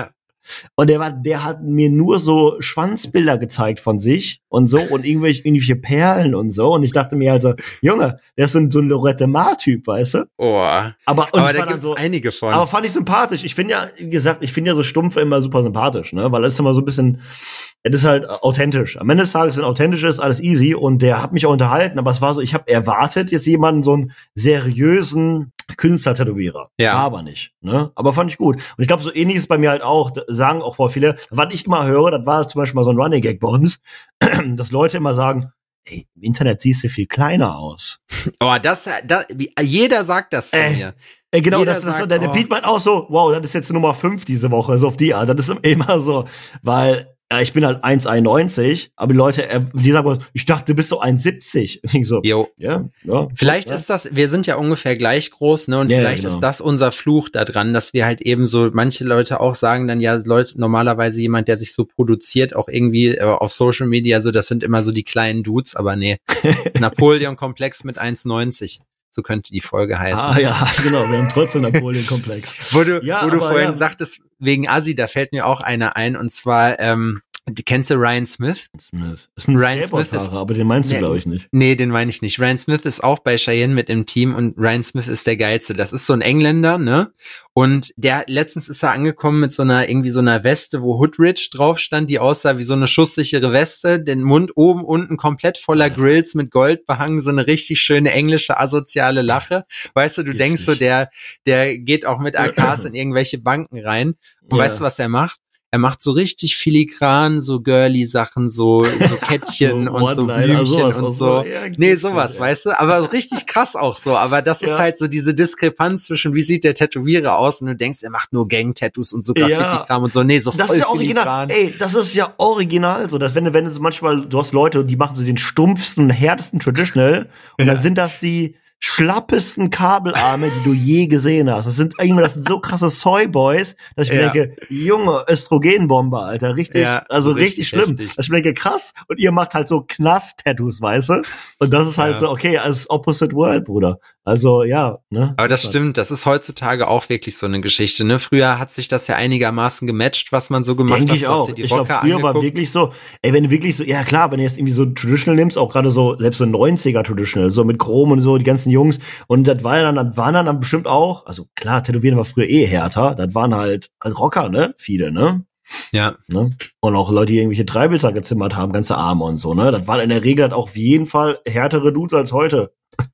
Und der war, der hat mir nur so Schwanzbilder gezeigt von sich und so und irgendwelche, irgendwelche Perlen und so. Und ich dachte mir also, Junge, der ist so ein, so ein Lorette Mar-Typ, weißt du? Oh. Aber, und aber da gibt's gibt's so, einige von. Aber fand ich sympathisch. Ich finde ja, wie gesagt, ich finde ja so Stumpfe immer super sympathisch, ne? Weil das ist immer so ein bisschen, es ist halt authentisch. Am Ende des Tages sind authentisch, ist alles easy und der hat mich auch unterhalten, aber es war so, ich habe erwartet jetzt jemanden, so einen seriösen Künstler-Tätowierer. Ja. Aber nicht, ne? Aber fand ich gut. Und ich glaube, so ähnlich ist es bei mir halt auch, sagen auch vor viele, was ich immer höre, das war zum Beispiel mal so ein Running Gag bei uns, dass Leute immer sagen, ey, im Internet siehst du viel kleiner aus. Oh, das, das jeder sagt das zu äh, mir. Äh, genau, jeder das, das, sagt, der, der oh. Beat meint auch so, wow, das ist jetzt Nummer fünf diese Woche, so auf die Art. Das ist immer so, weil ja, ich bin halt eins Komma einundneunzig, aber die Leute, die sagen, ich dachte, du bist so eins Komma siebzig. Ich so, jo. Ja, ja. Vielleicht ja. ist das, wir sind ja ungefähr gleich groß, ne? Und ja, vielleicht ja, genau. ist das unser Fluch da dran, dass wir halt eben so, manche Leute auch sagen dann ja, Leute, normalerweise jemand, der sich so produziert, auch irgendwie äh, auf Social Media, so, das sind immer so die kleinen Dudes, aber nee. Napoleon-Komplex mit eins Komma neunzig. So könnte die Folge heißen. Ah ja, genau, wir haben trotzdem Napoleon-Komplex. wo du, ja, wo du aber, vorhin ja. sagtest, wegen Assi, da fällt mir auch einer ein, und zwar, ähm, kennst du Ryan Smith? Smith. Ist ein Ryan Smith ist, aber den meinst du, nee, glaube ich, nicht. Nee, den meine ich nicht. Ryan Smith ist auch bei Cheyenne mit im Team und Ryan Smith ist der Geilste. Das ist so ein Engländer, ne? Und der, letztens ist er angekommen mit so einer, irgendwie so einer Weste, wo Hoodridge drauf stand, die aussah wie so eine schusssichere Weste, den Mund oben, unten komplett voller Grills mit Gold behangen, so eine richtig schöne englische asoziale Lache. Weißt du, du Richtig. denkst so, der, der geht auch mit A Ks in irgendwelche Banken rein. Und Ja. weißt du, was er macht? Er macht so richtig filigran, so girly Sachen, so, so Kettchen So und so One-Liner, Blümchen sowas und auch so. so. Ja, Nee, gut, sowas, ja. weißt du? Aber richtig krass auch so. Aber das Ja. ist halt so diese Diskrepanz zwischen, wie sieht der Tätowierer aus? Und du denkst, er macht nur Gang-Tattoos und so Graffiti-Kram und so. Nee, so Das voll ist ja original. filigran. Ey, das ist ja original so, dass wenn du, wenn du so manchmal, du hast Leute, die machen so den stumpfsten, härtesten Traditional und Ja. dann sind das die schlappesten Kabelarme, die du je gesehen hast. Das sind irgendwie, das sind so krasse Soy-Boys, dass ich mir Ja. denke, Junge, Östrogenbombe, Alter, richtig, Ja, also so richtig, richtig schlimm. heftig. Dass ich mir denke, krass, und ihr macht halt so Knast-Tattoos, weißt du? Und das ist halt Ja. so, okay, als Opposite World, Bruder. Also, ja, ne? Aber das stimmt, das ist heutzutage auch wirklich so eine Geschichte, ne? Früher hat sich das ja einigermaßen gematcht, was man so gemacht Denke hat. ich Du hast auch. dir die Ich glaube, Rocker früher war angeguckt. wirklich so, ey, wenn du wirklich so, ja klar, wenn du jetzt irgendwie so Traditional nimmst, auch gerade so, selbst so neunziger Traditional, so mit Chrom und so, die ganzen Jungs, und das war ja dann, das waren dann, dann bestimmt auch, also klar, Tätowieren war früher eh härter, das waren halt, halt Rocker, ne? Viele, ne? Ja. ne? Und auch Leute, die irgendwelche Treibelzer gezimmert haben, ganze Arme und so, ne? Das waren in der Regel halt auch auf jeden Fall härtere Dudes als heute.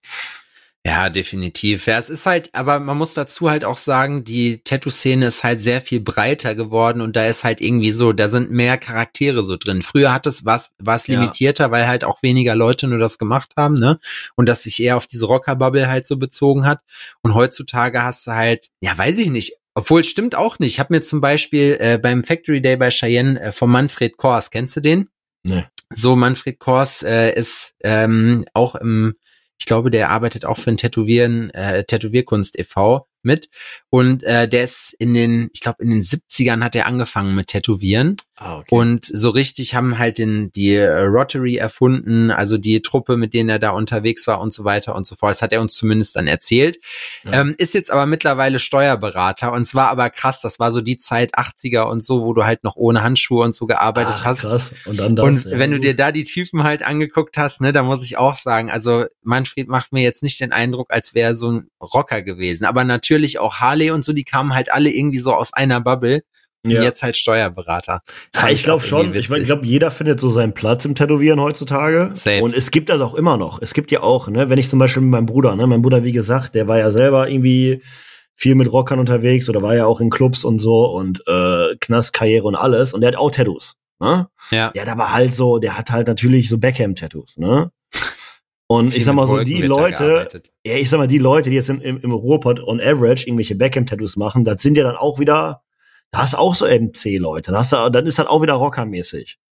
Ja, definitiv. Ja, es ist halt, aber man muss dazu halt auch sagen, die Tattoo-Szene ist halt sehr viel breiter geworden und da ist halt irgendwie so, da sind mehr Charaktere so drin. Früher hat es was, was Ja. limitierter, weil halt auch weniger Leute nur das gemacht haben, ne? Und das sich eher auf diese Rocker-Bubble halt so bezogen hat. Und heutzutage hast du halt, ja, weiß ich nicht. Obwohl, stimmt auch nicht. Ich habe mir zum Beispiel äh, beim Factory Day bei Cheyenne äh, von Manfred Kors, kennst du den? Ne. So, Manfred Kors äh, ist ähm, auch im, ich glaube, der arbeitet auch für ein Tätowieren, äh, Tätowierkunst e V mit. Und äh, der ist in den, ich glaube, in den siebzigern hat er angefangen mit Tätowieren. Ah, okay. Und so richtig haben halt den, die äh, Rotary erfunden, also die Truppe, mit denen er da unterwegs war und so weiter und so fort. Das hat er uns zumindest dann erzählt. Ja. Ähm, ist jetzt aber mittlerweile Steuerberater und zwar aber krass, das war so die Zeit achtziger und so, wo du halt noch ohne Handschuhe und so gearbeitet Ach, hast. krass. Und dann das. Und ja, wenn du gut. dir da die Typen halt angeguckt hast, ne, da muss ich auch sagen, also Manfred macht mir jetzt nicht den Eindruck, als wäre er so ein Rocker gewesen. Aber natürlich auch Harley und so, die kamen halt alle irgendwie so aus einer Bubble. Und Ja. jetzt halt Steuerberater. Das Ja, fand ich glaube auch schon. irgendwie Ich, mein, ich witzig. glaube, jeder findet so seinen Platz im Tätowieren heutzutage. Safe. Und es gibt das auch immer noch. Es gibt ja auch, ne, wenn ich zum Beispiel mit meinem Bruder, ne, mein Bruder, wie gesagt, der war ja selber irgendwie viel mit Rockern unterwegs oder war ja auch in Clubs und so und äh, Knastkarriere und alles. Und der hat auch Tattoos. Ne? Ja. Ja, der war halt so, der hat halt natürlich so Beckham-Tattoos, ne? Und Viel ich sag mal mit so, Wolken die wird da Leute, gearbeitet. ja, ich sag mal, die Leute, die jetzt im, im, im Ruhrpott on average irgendwelche Beckham-Tattoos machen, das sind ja dann auch wieder, da hast du auch so M C-Leute, da hast du, dann ist das auch wieder rockermäßig.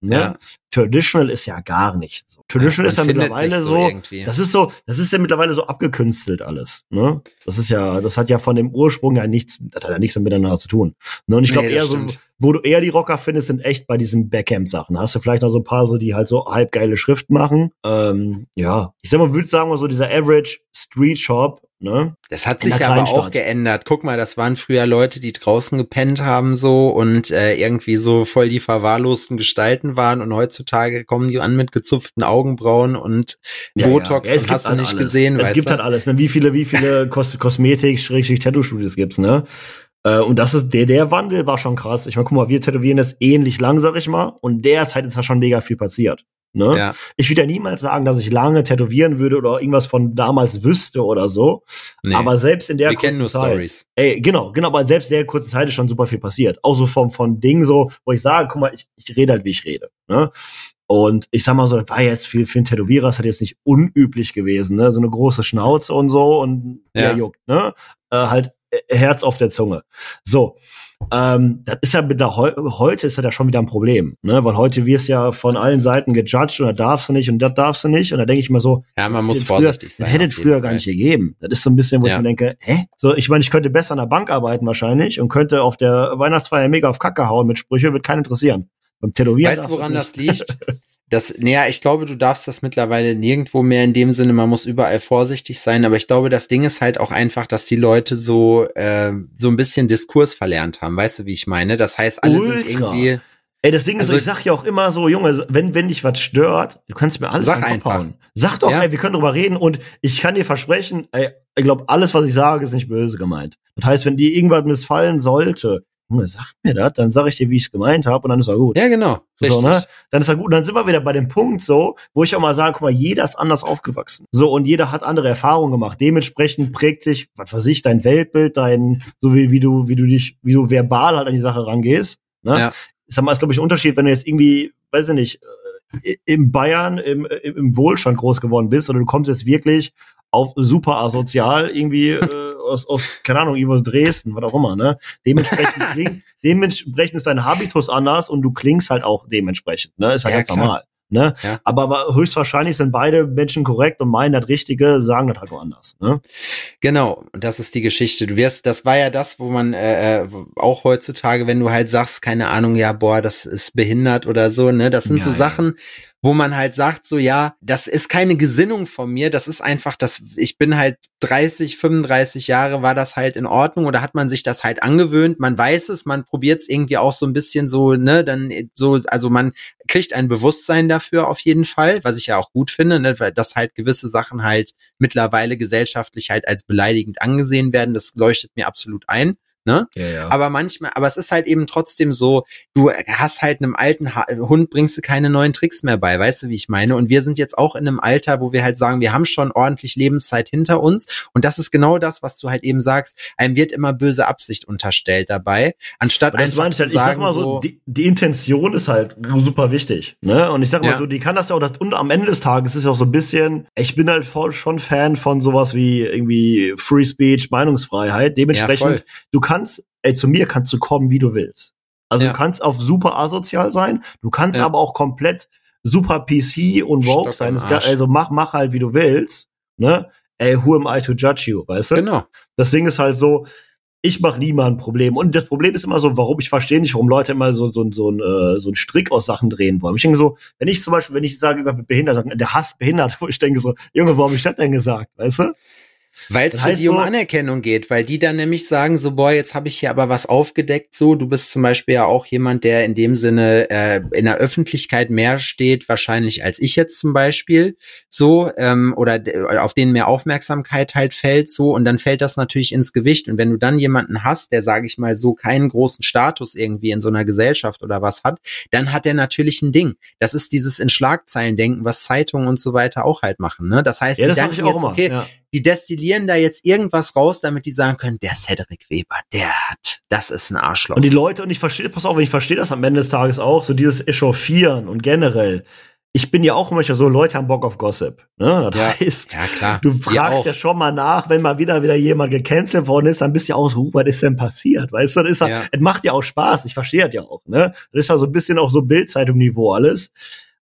Ne? Ja. Traditional ist ja gar nicht so. Traditional Ja, ist ja man findet mittlerweile sich so so, irgendwie. das ist so, das ist ja mittlerweile so abgekünstelt alles. Ne? Das ist ja, das hat ja von dem Ursprung ja nichts, das hat ja nichts miteinander zu tun. Ne? Und ich glaube Nee, eher das so, stimmt. wo du eher die Rocker findest, sind echt bei diesen Backcamp-Sachen. Da hast du vielleicht noch so ein paar so, die halt so halbgeile Schrift machen. Ähm, ja, ich sag mal, würde sagen, so dieser Average Street Shop, ne? Das hat In sich der aber Kleinstadt. auch geändert. Guck mal, das waren früher Leute, die draußen gepennt haben so und äh, irgendwie so voll die verwahrlosten Gestalten waren und heutzutage kommen die an mit gezupften Augenbrauen und Ja, Botox ja. Ja, es und gibt hast du halt nicht alles. gesehen, Es weißt gibt du? halt alles. Ne? Wie viele, wie viele Kos Kosmetik, Schrägstrich, Tattoo-Studios gibt's, ne? Äh, und das ist, der, der Wandel war schon krass. Ich meine, guck mal, wir tätowieren jetzt ähnlich lang, sag ich mal. Und derzeit ist da schon mega viel passiert. Ne? Ja. Ich würde ja niemals sagen, dass ich lange tätowieren würde oder irgendwas von damals wüsste oder so. Nee. Aber selbst in der Wir kennen kurzen nur Zeit. Stories. Ey, genau, genau, aber selbst in der kurzen Zeit ist schon super viel passiert. Auch so vom, von Dingen so, wo ich sage, guck mal, ich, ich rede halt, wie ich rede. Ne? Und ich sag mal so, das war jetzt für, für einen Tätowierer, das hat jetzt nicht unüblich gewesen, ne? So eine große Schnauze und so und Ja. der juckt, ne? Äh, halt äh, Herz auf der Zunge. So. Ähm, das ist ja mit der heu heute ist das ja schon wieder ein Problem, ne? Weil heute wirst ja von allen Seiten gejudged und da darfst du nicht und das darfst du nicht. Und da denke ich mal so, Ja, man muss das vorsichtig früher, sein. Das hätte auf es jeden früher gar Fall. nicht gegeben. Das ist so ein bisschen, wo Ja. ich mir denke, hä? So, ich meine, ich könnte besser an der Bank arbeiten wahrscheinlich und könnte auf der Weihnachtsfeier mega auf Kacke hauen mit Sprüche, wird keinen interessieren. Beim Tätowieren Weißt du, darfst woran nicht. das liegt? Das, naja, ich glaube, du darfst das mittlerweile nirgendwo mehr in dem Sinne, man muss überall vorsichtig sein, aber ich glaube, das Ding ist halt auch einfach, dass die Leute so, äh, so ein bisschen Diskurs verlernt haben, weißt du, wie ich meine? Das heißt, alle Ultra. sind irgendwie, Ey, das Ding ist, Also- ich sag ja auch immer so, Junge, wenn, wenn dich was stört, du kannst mir alles Sag an den Kopf einfach. hauen. Sag doch, Ja. ey, wir können drüber reden und ich kann dir versprechen, ey, ich glaube, alles, was ich sage, ist nicht böse gemeint. Das heißt, wenn dir irgendwas missfallen sollte, Junge, sag mir das, dann sag ich dir, wie ich es gemeint habe und dann ist er gut. ja genau, richtig. So, ne? Dann ist er gut. Und dann sind wir wieder bei dem Punkt so, wo ich auch mal sage, guck mal, jeder ist anders aufgewachsen. So, und jeder hat andere Erfahrungen gemacht. Dementsprechend prägt sich, was weiß ich, dein Weltbild, dein, so wie, wie du, wie du dich, wie du verbal halt an die Sache rangehst. Ne? Ja. Ich sag mal, ist, glaube ich, ein Unterschied, wenn du jetzt irgendwie, weiß ich nicht, äh, in Bayern im, im Wohlstand groß geworden bist oder du kommst jetzt wirklich auf super asozial irgendwie äh, aus, aus, keine Ahnung, irgendwo aus Dresden, was auch immer, ne? Dementsprechend kling, dementsprechend ist dein Habitus anders und du klingst halt auch dementsprechend, ne? Ist halt Ja, ganz klar. normal. Ne? Ja. Aber, aber höchstwahrscheinlich sind beide Menschen korrekt und meinen das Richtige, sagen das halt woanders. Ne? Genau, und das ist die Geschichte. Du wirst, das war ja das, wo man äh, auch heutzutage, wenn du halt sagst, keine Ahnung, ja, boah, das ist behindert oder so, ne, das sind Ja, so ja. Sachen, wo man halt sagt, so, ja, das ist keine Gesinnung von mir, das ist einfach, das, ich bin halt dreißig, fünfunddreißig Jahre, war das halt in Ordnung oder hat man sich das halt angewöhnt, man weiß es, man probiert es irgendwie auch so ein bisschen so, ne, dann so, also man kriegt ein Bewusstsein dafür auf jeden Fall, was ich ja auch gut finde, ne, weil das halt gewisse Sachen halt mittlerweile gesellschaftlich halt als beleidigend angesehen werden, das leuchtet mir absolut ein. Ne? Ja, ja. Aber manchmal, aber es ist halt eben trotzdem so, du hast halt einem alten ha- Hund bringst du keine neuen Tricks mehr bei, weißt du, wie ich meine? Und wir sind jetzt auch in einem Alter, wo wir halt sagen, wir haben schon ordentlich Lebenszeit hinter uns und das ist genau das, was du halt eben sagst, einem wird immer böse Absicht unterstellt dabei, anstatt Aber das einfach meine ich zu halt, ich sag sagen mal so, die, die Intention ist halt super wichtig, ne? Und ich sag mal Ja. so, die kann das ja auch, das, und am Ende des Tages ist ja auch so ein bisschen, ich bin halt voll schon Fan von sowas wie irgendwie Free Speech, Meinungsfreiheit. Dementsprechend, voll. du kannst, ey, zu mir kannst du kommen, wie du willst. Also Ja. du kannst auf super asozial sein, du kannst Ja. aber auch komplett super P C und woke Stock sein. im Das ist gar- Arsch. Also mach, mach halt, wie du willst, ne? Ey, who am I to judge you, weißt du? Genau. Das Ding ist halt so, ich mache niemandem ein Problem. Und das Problem ist immer so, warum, ich verstehe nicht, warum Leute immer so, so, so, ein, äh, so einen Strick aus Sachen drehen wollen. Ich denke so, wenn ich zum Beispiel, wenn ich sage, jemand behindert, der hasst behindert, wo ich denke so, Junge, warum hab ich das denn gesagt, weißt du? Weil es Das für heißt die um so- Anerkennung geht, weil die dann nämlich sagen, so, boah, jetzt habe ich hier aber was aufgedeckt, so, du bist zum Beispiel ja auch jemand, der in dem Sinne äh, in der Öffentlichkeit mehr steht, wahrscheinlich als ich jetzt zum Beispiel, so, ähm, oder d- auf den mehr Aufmerksamkeit halt fällt, so, und dann fällt das natürlich ins Gewicht. Und wenn du dann jemanden hast, der, sage ich mal, so keinen großen Status irgendwie in so einer Gesellschaft oder was hat, dann hat er natürlich ein Ding. Das ist dieses in Schlagzeilen denken, was Zeitungen und so weiter auch halt machen, ne? Das heißt, Ja, die das sag denken ich auch jetzt, immer. okay, Ja. die destillieren da jetzt irgendwas raus, damit die sagen können, der Cedric Weber, der hat, das ist ein Arschloch. Und die Leute, und ich verstehe, pass auf, ich verstehe das am Ende des Tages auch, so dieses Echauffieren und generell, ich bin ja auch manchmal so, Leute haben Bock auf Gossip. Ne? Das Ja. heißt, Ja, klar. du Wir fragst auch. ja schon mal nach, wenn mal wieder wieder jemand gecancelt worden ist, dann bist du ja auch so, was ist denn passiert? Weißt du, das ist ja, Ja. es macht ja auch Spaß, ich verstehe das ja auch. Ne? Das ist ja so ein bisschen auch so Bild-Zeitung-Niveau alles.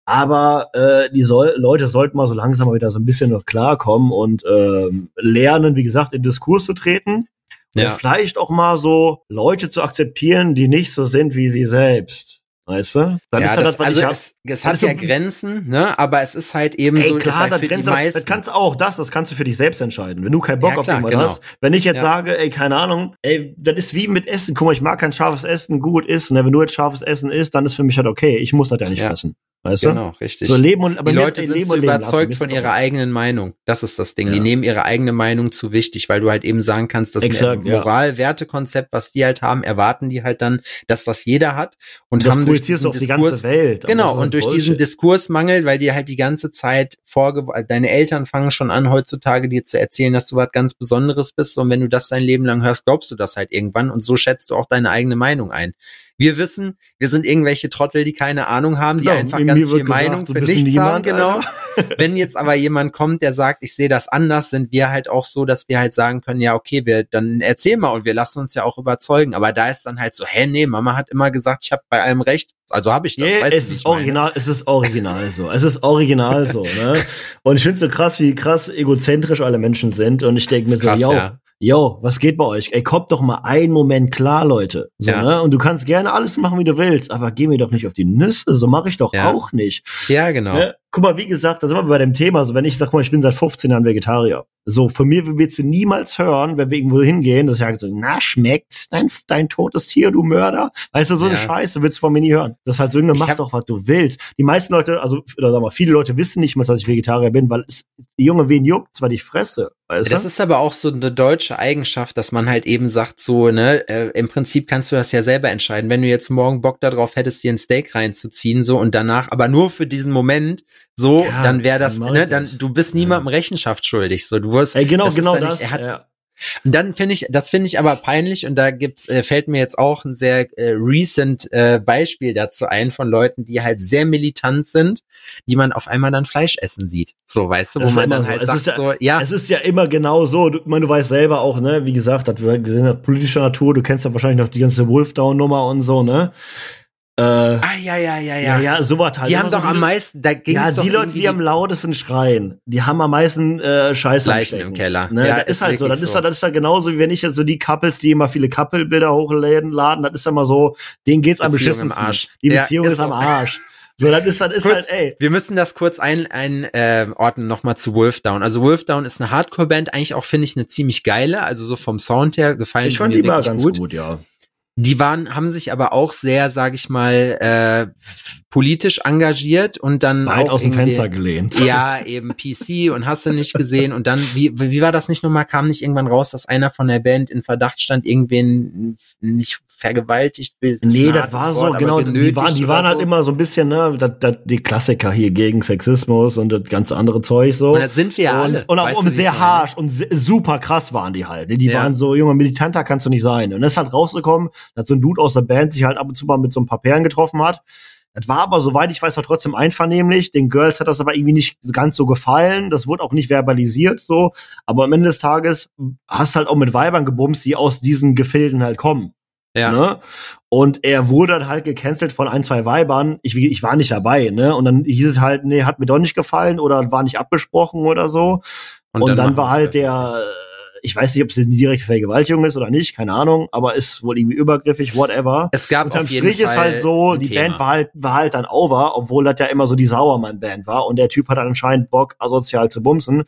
Aber äh, die soll, Leute sollten mal so langsam mal wieder so ein bisschen noch klarkommen und ähm, lernen, wie gesagt, in Diskurs zu treten. Ja. Und vielleicht auch mal so Leute zu akzeptieren, die nicht so sind wie sie selbst. Weißt du? Dann ja, ist ja das, das, was also ich hab. es, es Das hat ist so- ja Grenzen, ne? Aber es ist halt eben Ey, so klar, bei- das, für die Grenze, das meisten. kannst auch das, das kannst du für dich selbst entscheiden. Wenn du keinen Bock Ja, auf klar, irgendwas genau. hast, wenn ich jetzt Ja. sage, ey, keine Ahnung, ey, das ist wie mit Essen. Guck mal, ich mag kein scharfes Essen, gut ist, ne? Wenn du jetzt scharfes Essen isst, dann ist für mich halt okay. Ich muss das ja nicht Ja. fressen. Weißt Genau, richtig. du? So leben und, aber Die mir Leute ist sind Leben so und Leben lassen. überzeugt Mir ist von das ihrer auch- eigenen Meinung. Das ist das Ding. Ja. Die nehmen ihre eigene Meinung zu wichtig, weil du halt eben sagen kannst, das Exakt, ja. Moral-Werte-Konzept, was die halt haben, erwarten die halt dann, dass das jeder hat. Und, Und das haben durch projizierst du diesen auf die Diskurs, ganze Welt. Aber das genau, ist halt und durch Bullshit. diesen Diskursmangel, weil dir halt die ganze Zeit vorge, deine Eltern fangen schon an, heutzutage dir zu erzählen, dass du was ganz Besonderes bist. Und wenn du das dein Leben lang hörst, glaubst du das halt irgendwann. Und so schätzt du auch deine eigene Meinung ein. Wir wissen, wir sind irgendwelche Trottel, die keine Ahnung haben, die Genau, einfach mir ganz wird viel gesagt, Meinung du für bist nichts haben, niemand, genau. Alter. Wenn jetzt aber jemand kommt, der sagt, ich sehe das anders, sind wir halt auch so, dass wir halt sagen können, ja, okay, wir dann erzähl mal und wir lassen uns ja auch überzeugen. Aber da ist dann halt so, hä, nee, Mama hat immer gesagt, ich habe bei allem recht. Also habe ich das, Yeah, weißt du, es wie ist ich meine? original, es ist original so. Es ist original so, ne? Und ich finde so krass, wie krass egozentrisch alle Menschen sind. Und ich denke mir Ist so, krass, yo, ja. yo, was geht bei euch? Ey, kommt doch mal einen Moment klar, Leute. So, Ja. ne? Und du kannst gerne alles machen, wie du willst, aber geh mir doch nicht auf die Nüsse. So mache ich doch Ja. auch nicht. Ja, genau. Ne? Guck mal, wie gesagt, da sind wir bei dem Thema. So, wenn ich sag mal, ich bin seit fünfzehn Jahren Vegetarier. So, von mir willst du niemals hören, wenn wir irgendwo hingehen, dass ich sage so, na, schmeckt's, dein, dein totes Tier, du Mörder? Weißt du, so eine Ja. Scheiße willst du von mir nie hören. Das ist halt so, Ich mach hab- doch, was du willst. Die meisten Leute, also, oder sag mal, viele Leute wissen nicht mal, dass ich Vegetarier bin, weil es, Junge, wen juckt, zwar die Fresse, weißt Das du? ist aber auch so eine deutsche Eigenschaft, dass man halt eben sagt, so, ne, äh, im Prinzip kannst du das ja selber entscheiden. Wenn du jetzt morgen Bock darauf hättest, dir ein Steak reinzuziehen, so, und danach, aber nur für diesen Moment, so, Ja, dann wäre dann das, mach ne, ich dann, das. du bist Ja. niemandem Rechenschaft schuldig, so, du wirst, Ey, genau, das ist genau dann das. nicht, er hat, ja. und dann finde ich, das finde ich aber peinlich und da gibt's, äh, fällt mir jetzt auch ein sehr äh, recent äh, Beispiel dazu ein von Leuten, die halt sehr militant sind, die man auf einmal dann Fleisch essen sieht. So, weißt du, wo Das ist man immer dann so. halt Es sagt ist ja- so, ja, Es ist ja immer genau so. Du, ich meine, du weißt selber auch, ne, wie gesagt, das wir gesehen haben, politischer Natur, du kennst ja wahrscheinlich noch die ganze Wolfdown-Nummer und so, ne? Äh, ah, ja, ja, ja, ja, ja. ja, sowas halt. Die Immer haben so doch am die- meisten, da ging Ja, es doch die Leute, irgendwie die am lautesten schreien, die haben am meisten äh, Scheiße am Leichen Stecken. im Keller. Ne? Ja, das ist, ist halt so. Das wirklich ist, so. halt- das ist halt genauso, wie wenn ich jetzt so die Couples, die immer viele Couple-Bilder hochladen, laden, das ist ja immer so, denen geht's am Beziehung beschissensten. im Arsch. Die Ja, Beziehung ist ist am so. Arsch. So, das ist, das ist Kurz, halt, ey. Wir müssen das kurz ein, ein äh, ordnen nochmal zu Wolfdown. Also Wolfdown ist eine Hardcore-Band, eigentlich auch, finde ich, eine ziemlich geile, also so vom Sound her gefallen Ich sie fand mir die mal wirklich ganz gut. gut, ja. Die waren, haben sich aber auch sehr, sag ich mal, äh, politisch engagiert und dann Weit auch aus dem irgendwie- Fenster gelehnt. Ja, eben P C und hast du nicht gesehen. Und dann, wie, wie war das nicht nochmal? Kam nicht irgendwann raus, dass einer von der Band in Verdacht stand, irgendwen nicht vergewaltigt? ist ein Nee, das hartes war so, Wort, aber genau, die genötigt waren, die oder waren halt so. immer so ein bisschen, ne, das, das, die Klassiker hier gegen Sexismus und das ganze andere Zeug so. Und das sind wir ja und, alle. Und auch Weißt um du, wie ich sehr meine? harsch und se- super krass waren die halt. Die Ja. waren so, Junge, militanter kannst du nicht sein. Und das ist halt rausgekommen, dass so ein Dude aus der Band sich halt ab und zu mal mit so ein paar Perlen getroffen hat. Das war aber, soweit ich weiß, auch trotzdem einvernehmlich. Den Girls hat das aber irgendwie nicht ganz so gefallen. Das wurde auch nicht verbalisiert so. Aber am Ende des Tages hast halt auch mit Weibern gebumst, die aus diesen Gefilden halt kommen. Ja. Ne? Und er wurde dann halt gecancelt von ein, zwei Weibern. Ich, ich war nicht dabei, ne? Und dann hieß es halt, nee, hat mir doch nicht gefallen oder war nicht abgesprochen oder so. Und, Und dann, dann machen war sie halt es der, ich weiß nicht, ob es eine direkte Vergewaltigung ist oder nicht, keine Ahnung, aber ist wohl irgendwie übergriffig, whatever. Es gab Unterm auf jeden Strich ist Fall halt so, ein die Thema. Band war halt, war halt dann over, obwohl das ja immer so die Sauermann-Band war und der Typ hat dann anscheinend Bock, asozial zu bumsen.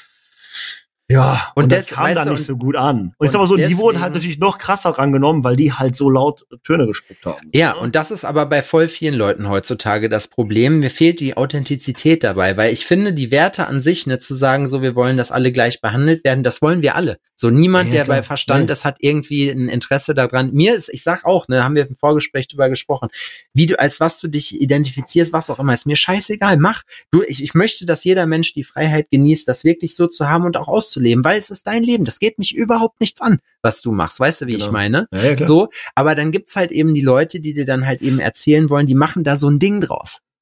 Ja, und, Und das des- kam weißt dann du, nicht und- so gut an. Und, ich und sag mal so, die wurden deswegen- halt natürlich noch krasser rangenommen, weil die halt so laut Töne gespuckt haben. Ja, und das ist aber bei voll vielen Leuten heutzutage das Problem. Mir fehlt die Authentizität dabei, weil ich finde, die Werte an sich, ne, zu sagen, so, wir wollen, dass alle gleich behandelt werden, das wollen wir alle. So, niemand, Ja, der klar. bei Verstand Ja. ist, hat irgendwie ein Interesse daran. Mir ist, ich sag auch, ne, haben wir im Vorgespräch drüber gesprochen, wie du, als was du dich identifizierst, was auch immer, ist mir scheißegal, mach. Du, ich, ich möchte, dass jeder Mensch die Freiheit genießt, das wirklich so zu haben und auch auszuleben, weil es ist dein Leben. Das geht mich überhaupt nichts an, was du machst. Weißt du, wie Genau. ich meine? Ja, ja, klar. So, aber dann gibt's halt eben die Leute, die dir dann halt eben erzählen wollen, die machen da so ein Ding draus.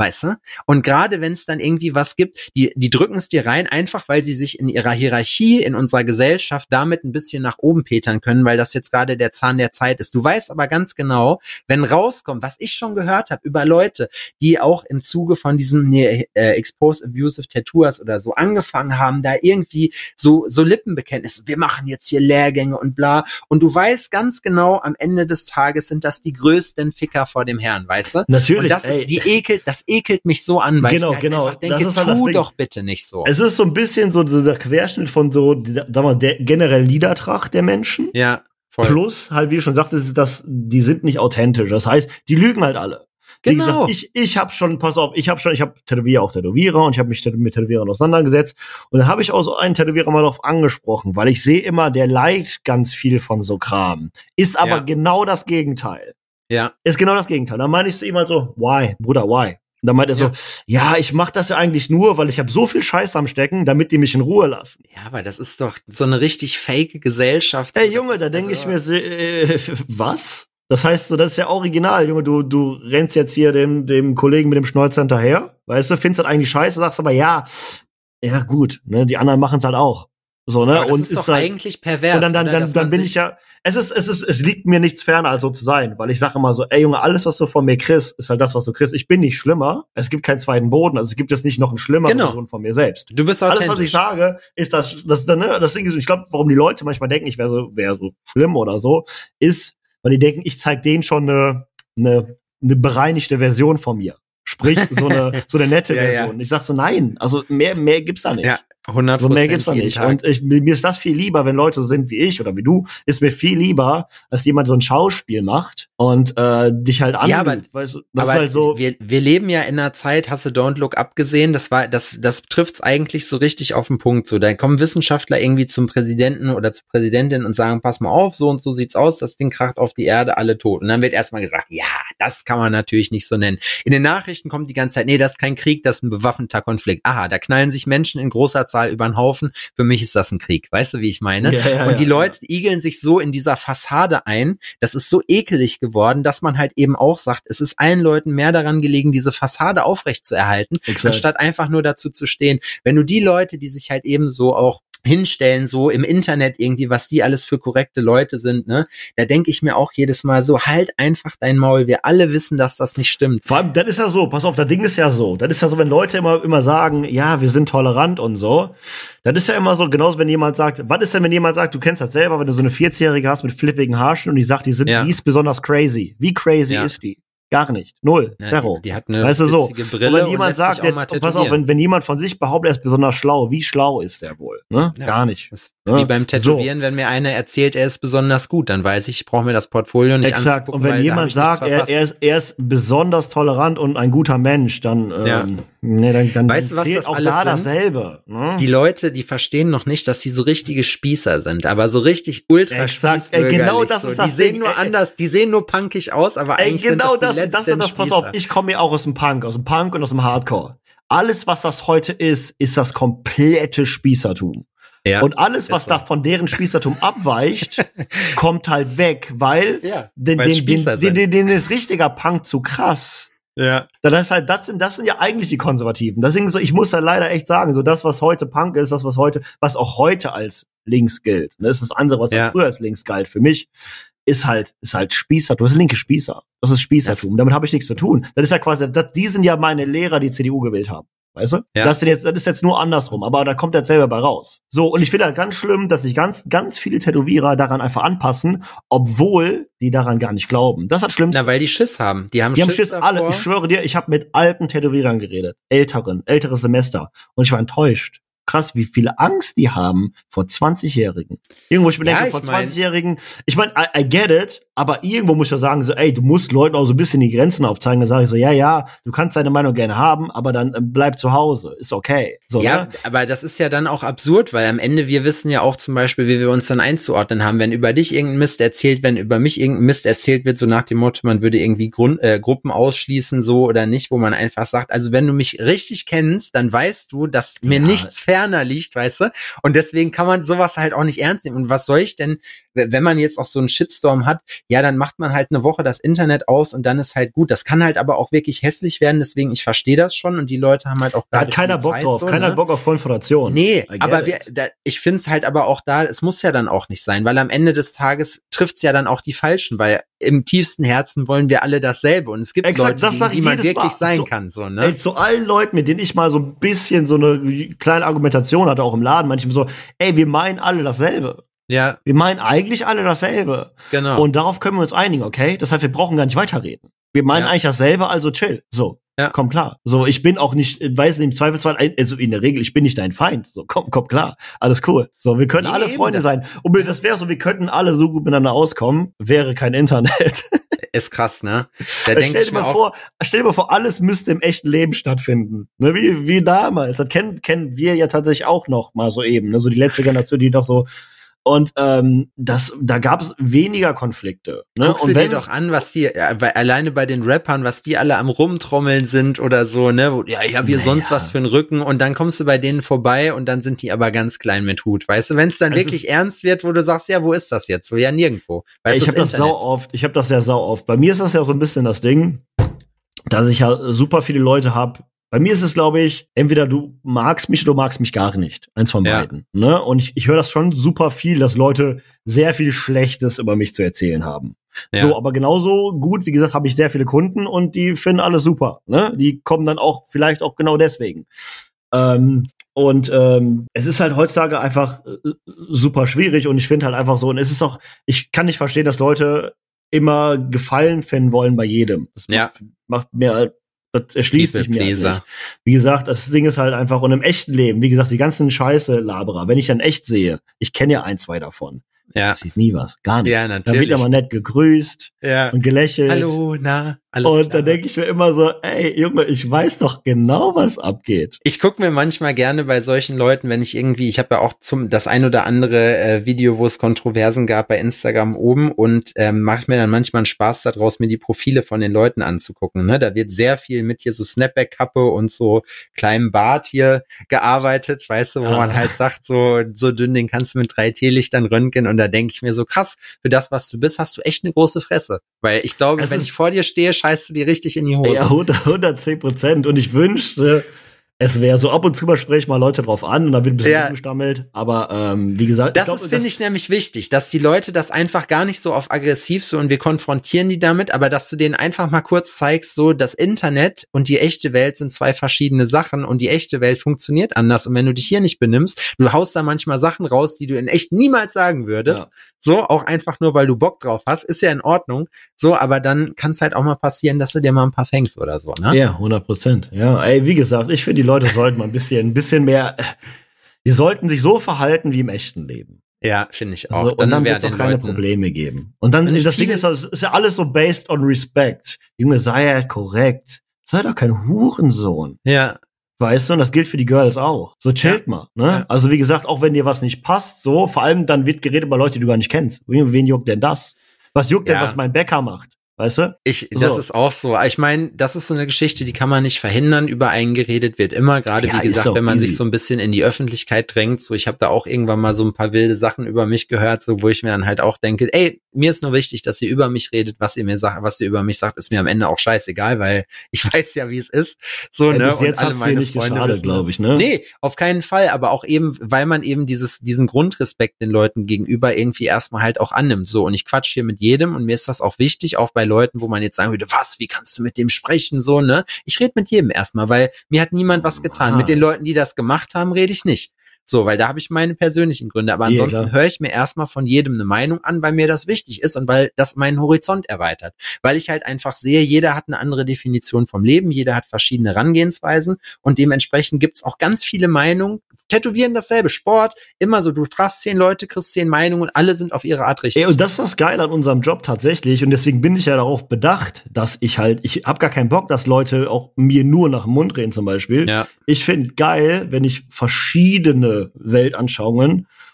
weißt du? Und gerade wenn es dann irgendwie was gibt, die, die drücken es dir rein, einfach weil sie sich in ihrer Hierarchie in unserer Gesellschaft damit ein bisschen nach oben petern können, weil das jetzt gerade der Zahn der Zeit ist. Du weißt aber ganz genau, wenn rauskommt, was ich schon gehört habe über Leute, die auch im Zuge von diesem nee, äh, Exposed Abusive Tattoos oder so angefangen haben, da irgendwie so so Lippenbekenntnisse, wir machen jetzt hier Lehrgänge und bla. Und du weißt ganz genau, am Ende des Tages sind das die größten Ficker vor dem Herrn, weißt du? Natürlich. Und das ey. ist, die ekelt, das ekelt mich so an, weil genau, ich mir genau. halt einfach denke, das ist halt tu das doch bitte nicht so. Es ist so ein bisschen so dieser Querschnitt von so, sag mal, der generell Niedertracht der Menschen. Ja, voll. Plus, halt, wie du schon sagtest, dass die sind nicht authentisch. Das heißt, die lügen halt alle. Wie Genau. gesagt, ich, ich habe schon, pass auf, ich habe schon, ich habe Tätowierer, auch Tätowierer und ich habe mich mit Tätowierern auseinandergesetzt und dann habe ich auch so einen Tätowierer mal darauf angesprochen, weil ich sehe immer, der leidet ganz viel von so Kram. Ist aber Ja. genau das Gegenteil. Ja. Ist genau das Gegenteil. Dann meine ich zu ihm halt so, why, Bruder, why? Und dann meint er Ja. so, ja, ich mach das ja eigentlich nur, weil ich habe so viel Scheiß am Stecken, damit die mich in Ruhe lassen. Ja, aber das ist doch so eine richtig fake Gesellschaft. Ey, Das Junge, ist da denke also- ich mir, so, äh, was? Das heißt, so, das ist ja original, Junge, du, du rennst jetzt hier dem, dem Kollegen mit dem Schnäuzer hinterher, weißt du, findest das eigentlich scheiße, sagst aber, ja, ja, gut, ne, die anderen machen es halt auch. So, ne, Aber das und ist doch halt, eigentlich pervers. und dann, dann, oder? dann, Dass dann man bin sich- ich ja, es ist, es ist, es liegt mir nichts ferner, als so zu sein, weil ich sage immer so, ey Junge, alles, was du von mir kriegst, ist halt das, was du kriegst. Ich bin nicht schlimmer, es gibt keinen zweiten Boden, also es gibt jetzt nicht noch einen schlimmeren Genau. Version von mir selbst. Du bist Alles, authentisch. was ich sage, ist das, das, das, ne, das Ding ist, ich glaube, warum die Leute manchmal denken, ich wäre so, wäre so schlimm oder so, ist, weil die denken, ich zeig denen schon eine, eine, eine bereinigte Version von mir. Sprich, so eine, so eine nette Ja, ja. Version. Ich sag so, nein, also mehr, mehr gibt's da nicht. Ja, hundert So Prozent mehr gibt's da jeden nicht. Tag. Und ich, mir ist das viel lieber, wenn Leute so sind wie ich oder wie du, ist mir viel lieber, als jemand so ein Schauspiel macht und äh, dich halt anlügt. Ja, aber- weißt du, das Aber ist halt so. wir, wir leben ja in einer Zeit, hast du Don't Look Up gesehen, das war, das, das trifft's eigentlich so richtig auf den Punkt. So, da kommen Wissenschaftler irgendwie zum Präsidenten oder zur Präsidentin und sagen, pass mal auf, so und so sieht's aus, das Ding kracht auf die Erde, alle tot. Und dann wird erstmal gesagt, ja, das kann man natürlich nicht so nennen. In den Nachrichten kommt die ganze Zeit, nee, das ist kein Krieg, das ist ein bewaffneter Konflikt. Aha, da knallen sich Menschen in großer Zahl über den Haufen. Für mich ist das ein Krieg. Weißt du, wie ich meine? Ja, ja, und die ja, Leute igeln sich so in dieser Fassade ein. Das ist so ekelig geworden, dass man halt eben auch sagt, es ist allen Leuten mehr daran gelegen, diese Fassade aufrecht zu erhalten, Exakt. anstatt einfach nur dazu zu stehen. Wenn du die Leute, die sich halt eben so auch hinstellen, so im Internet irgendwie, was die alles für korrekte Leute sind, ne? Da denke ich mir auch jedes Mal so, halt einfach dein Maul. Wir alle wissen, dass das nicht stimmt. Vor allem, das ist ja so, pass auf, das Ding ist ja so. Das ist ja so, wenn Leute immer, immer sagen, ja, wir sind tolerant und so. Das ist ja immer so, genauso wenn jemand sagt, was ist denn, wenn jemand sagt, du kennst das selber, wenn du so eine vierzigjährige hast mit flippigen Haarschen und die sagt, die sind, Ja. die ist besonders crazy. Wie crazy Ja. ist die? Gar nicht. Null. Ja, Zero. die, die hat eine Weißt du so? witzige Und Brille wenn und jemand lässt sagt, sich auch mal der, pass auf, tätowieren. wenn, wenn jemand von sich behauptet, er ist besonders schlau, wie schlau ist der wohl? Ne? Ja. Gar nicht. Das ist Ja, wie beim Tätowieren, wenn mir einer erzählt, er ist besonders gut, dann weiß ich, ich brauche mir das Portfolio nicht Exakt. anzugucken, Und wenn weil da hab jemand ich nichts sagt, er, verpasst. er, ist, er ist besonders tolerant und ein guter Mensch, dann, ähm, Ja. nee, dann, dann Weißt du, was zählt das auch alles da sind? dasselbe. Ne? Die Leute, die verstehen noch nicht, dass sie so richtige Spießer sind, aber so richtig ultra Exakt. Ey, genau das so. ist das Die sehen Ding. nur Ey, anders, die sehen nur punkig aus, aber Ey, eigentlich genau sind das das, die das, das, letzten das, pass auf, Spießer. ich komme ja auch aus dem Punk, aus dem Punk und aus dem Hardcore. Alles, was das heute ist, ist das komplette Spießertum. Ja, Und alles, was ist so. da von deren Spießertum abweicht, kommt halt weg, weil Ja, den, weil's den, den, Spießer den, sind. den, den ist richtiger Punk zu krass. Ja. Das ist halt, das sind, das sind ja eigentlich die Konservativen. Deswegen so, ich muss ja leider echt sagen, so das, was heute Punk ist, das, was heute, was auch heute als links gilt, ne, das ist das andere, was Ja. ja früher als links galt für mich, ist halt, ist halt Spießertum. Das ist linke Spießer. Das ist Spießertum. Damit habe ich nichts zu tun. Das ist ja quasi, das, die sind ja meine Lehrer, die C D U gewählt haben. Weißt du? Ja. Das, sind jetzt, das ist jetzt nur andersrum, aber da kommt er selber bei raus. So, und ich finde halt ganz schlimm, dass sich ganz, ganz viele Tätowierer daran einfach anpassen, obwohl die daran gar nicht glauben. Das ist das Schlimmste. Na, weil die Schiss haben. Die haben Die haben Schiss, Schiss davor. alle. Ich schwöre dir, ich habe mit alten Tätowierern geredet. Älteren, älteres Semester. Und ich war enttäuscht. Krass, wie viel Angst die haben vor zwanzigjährigen. Irgendwo, ich mir Ja, denke, ich vor mein- zwanzigjährigen, ich meine, I, I get it, aber irgendwo muss ich ja sagen, so, ey, du musst Leuten auch so ein bisschen die Grenzen aufzeigen. Dann sage ich so, ja, ja, du kannst deine Meinung gerne haben, aber dann äh, bleib zu Hause. Ist okay. So, Ja, ne? aber das ist ja dann auch absurd, weil am Ende wir wissen ja auch zum Beispiel, wie wir uns dann einzuordnen haben, wenn über dich irgendein Mist erzählt, wenn über mich irgendein Mist erzählt wird, so nach dem Motto, man würde irgendwie Grund, äh, Gruppen ausschließen, so oder nicht, wo man einfach sagt, also wenn du mich richtig kennst, dann weißt du, dass mir Ja. nichts ferner liegt, weißt du? Und deswegen kann man sowas halt auch nicht ernst nehmen. Und was soll ich denn wenn man jetzt auch so einen Shitstorm hat, ja, dann macht man halt eine Woche das Internet aus und dann ist halt gut. Das kann halt aber auch wirklich hässlich werden, deswegen, ich verstehe das schon und die Leute haben halt auch da hat keiner Bock Zeit, drauf, so, keiner ne? hat Bock auf Konfrontation. Nee, aber wir, da, ich finde es halt aber auch da, es muss ja dann auch nicht sein, weil am Ende des Tages trifft's ja dann auch die Falschen, weil im tiefsten Herzen wollen wir alle dasselbe und es gibt Exakt, Leute, das die, die man jedes wirklich Mal. sein so, kann, so, ne? Ey, zu allen Leuten, mit denen ich mal so ein bisschen so eine kleine Argumentation hatte, auch im Laden, manchmal so, ey, wir meinen alle dasselbe. Ja. Wir meinen eigentlich alle dasselbe. Genau. Und darauf können wir uns einigen, okay? Das heißt, wir brauchen gar nicht weiterreden. Wir meinen Ja. eigentlich dasselbe, also chill. So, ja. Komm klar. So, ich bin auch nicht, weiß nicht, im Zweifelsfall, also in der Regel, ich bin nicht dein Feind. So, komm, komm klar. Alles cool. So, wir können Nee, alle eben, Freunde das- sein. Und das wäre so, wir könnten alle so gut miteinander auskommen, wäre kein Internet. Ist krass, ne? Da denke stell ich dir mir mal auch, vor, stell dir mal vor, alles müsste im echten Leben stattfinden. Ne, wie, wie damals. Das kennen, kennen wir ja tatsächlich auch noch mal so eben. Ne, so die letzte Generation, die doch so. Und ähm, das, da gab es weniger Konflikte. Ne? guckst und du dir wenn doch an, was die, äh, weil alleine bei den Rappern, was die alle am Rumtrommeln sind oder so, ne? Wo, ja, ich habe hier Naja. sonst was für einen Rücken und dann kommst du bei denen vorbei und dann sind die aber ganz klein mit Hut, weißt du? Wenn es dann Es wirklich ernst wird, wo du sagst, ja, wo ist das jetzt? So, ja, nirgendwo. Weißt ich du, habe das sau oft, ich habe das ja sau oft. Bei mir ist das ja so ein bisschen das Ding, dass ich ja super viele Leute habe. Bei mir ist es, glaube ich, entweder du magst mich oder du magst mich gar nicht. Eins von Ja. beiden. Ne? Und ich, ich höre das schon super viel, dass Leute sehr viel Schlechtes über mich zu erzählen haben. Ja. So, aber genauso gut, wie gesagt, habe ich sehr viele Kunden und die finden alles super. Ne? Die kommen dann auch vielleicht auch genau deswegen. Ähm, und ähm, es ist halt heutzutage einfach äh, super schwierig und ich finde halt einfach so, und es ist auch, ich kann nicht verstehen, dass Leute immer Gefallen finden wollen bei jedem. Das Ja. macht, macht mir halt, das erschließt sich People mir halt Pleaser. nicht. Wie gesagt, das Ding ist halt einfach, und im echten Leben, wie gesagt, die ganzen Scheiße-Laberer, wenn ich dann echt sehe, ich kenne ja ein, zwei davon, Ja. passiert nie was, gar nichts. Ja, Da wird natürlich. ja mal nett gegrüßt Ja. und gelächelt. Hallo, na, alles Und klar. da denke ich mir immer so, ey, Junge, ich weiß doch genau, was abgeht. Ich gucke mir manchmal gerne bei solchen Leuten, wenn ich irgendwie, ich habe ja auch zum das ein oder andere äh, Video, wo es Kontroversen gab bei Instagram oben und ähm, mache mir dann manchmal einen Spaß daraus, mir die Profile von den Leuten anzugucken. Ne? Da wird sehr viel mit hier so Snapback-Kappe und so kleinem Bart hier gearbeitet, weißt du, wo Ah. man halt sagt, so so dünn, den kannst du mit drei Teelichtern röntgen und da denke ich mir so, krass, für das, was du bist, hast du echt eine große Fresse. Weil ich glaube, Es wenn ist- ich vor dir stehe, scheißt du dir richtig in die Hose. Ja, hundert, hundertzehn Prozent. Und ich wünschte, es wäre so, ab und zu mal spreche ich mal Leute drauf an und dann wird ein bisschen Ja. gestammelt. Aber ähm, wie gesagt, Das ich glaub, ist, finde ich, nämlich wichtig, dass die Leute das einfach gar nicht so auf aggressiv so und wir konfrontieren die damit, aber dass du denen einfach mal kurz zeigst, so das Internet und die echte Welt sind zwei verschiedene Sachen und die echte Welt funktioniert anders und wenn du dich hier nicht benimmst, du haust da manchmal Sachen raus, die du in echt niemals sagen würdest, Ja. so auch einfach nur, weil du Bock drauf hast, ist ja in Ordnung, so, aber dann kann es halt auch mal passieren, dass du dir mal ein paar fängst oder so, ne? Ja, hundert Prozent. Ja, ey, wie gesagt, ich finde, die Leute sollten mal ein bisschen, ein bisschen mehr, äh, die sollten sich so verhalten wie im echten Leben. Ja, finde ich auch. Also, und dann wär wird es auch den keine Leuten- Probleme geben. Und dann, Und das Ding viele- ist, es ist ja alles so based on respect. Junge, sei ja korrekt. Sei doch kein Hurensohn. Ja, Weißt du, und das gilt für die Girls auch. So chillt mal, ne? Ja. Also wie gesagt, auch wenn dir was nicht passt, so, vor allem dann wird geredet über Leute, die du gar nicht kennst. Wen, wen juckt denn das? Was juckt Ja. denn, was mein Bäcker macht? Weißt du? Ich, das So. ist auch so. Ich meine, das ist so eine Geschichte, die kann man nicht verhindern. Über einen geredet wird immer, gerade Ja, wie ist gesagt, auch wenn man easy. sich so ein bisschen in die Öffentlichkeit drängt. So, ich habe da auch irgendwann mal so ein paar wilde Sachen über mich gehört, so wo ich mir dann halt auch denke, ey, mir ist nur wichtig, dass ihr über mich redet, was ihr mir sagt, was ihr über mich sagt, ist mir am Ende auch scheißegal, weil ich weiß ja, wie es ist. So, Ey, ne? bis jetzt alle hat's dir meine nicht Freunde geschadet, wissen glaube das. ich, ne? Nee, auf keinen Fall, aber auch eben, weil man eben dieses, diesen Grundrespekt den Leuten gegenüber irgendwie erstmal halt auch annimmt. So, und ich quatsch hier mit jedem und mir ist das auch wichtig, auch bei Leuten, wo man jetzt sagen würde, was, wie kannst du mit dem sprechen, so, ne? Ich rede mit jedem erstmal, weil mir hat niemand was getan. Ah. Mit den Leuten, die das gemacht haben, rede ich nicht. So, weil da habe ich meine persönlichen Gründe. Aber Ja, ansonsten klar. höre ich mir erstmal von jedem eine Meinung an, weil mir das wichtig ist und weil das meinen Horizont erweitert. Weil ich halt einfach sehe, jeder hat eine andere Definition vom Leben, jeder hat verschiedene Herangehensweisen und dementsprechend gibt's auch ganz viele Meinungen. Tätowieren dasselbe, Sport, immer so, du fragst zehn Leute, kriegst zehn Meinungen und alle sind auf ihre Art richtig. Ey, und das ist das Geile an unserem Job tatsächlich. Und deswegen bin ich ja darauf bedacht, dass ich halt, ich hab gar keinen Bock, dass Leute auch mir nur nach dem Mund reden zum Beispiel. Ja. Ich finde geil, wenn ich verschiedene Weltanschauungen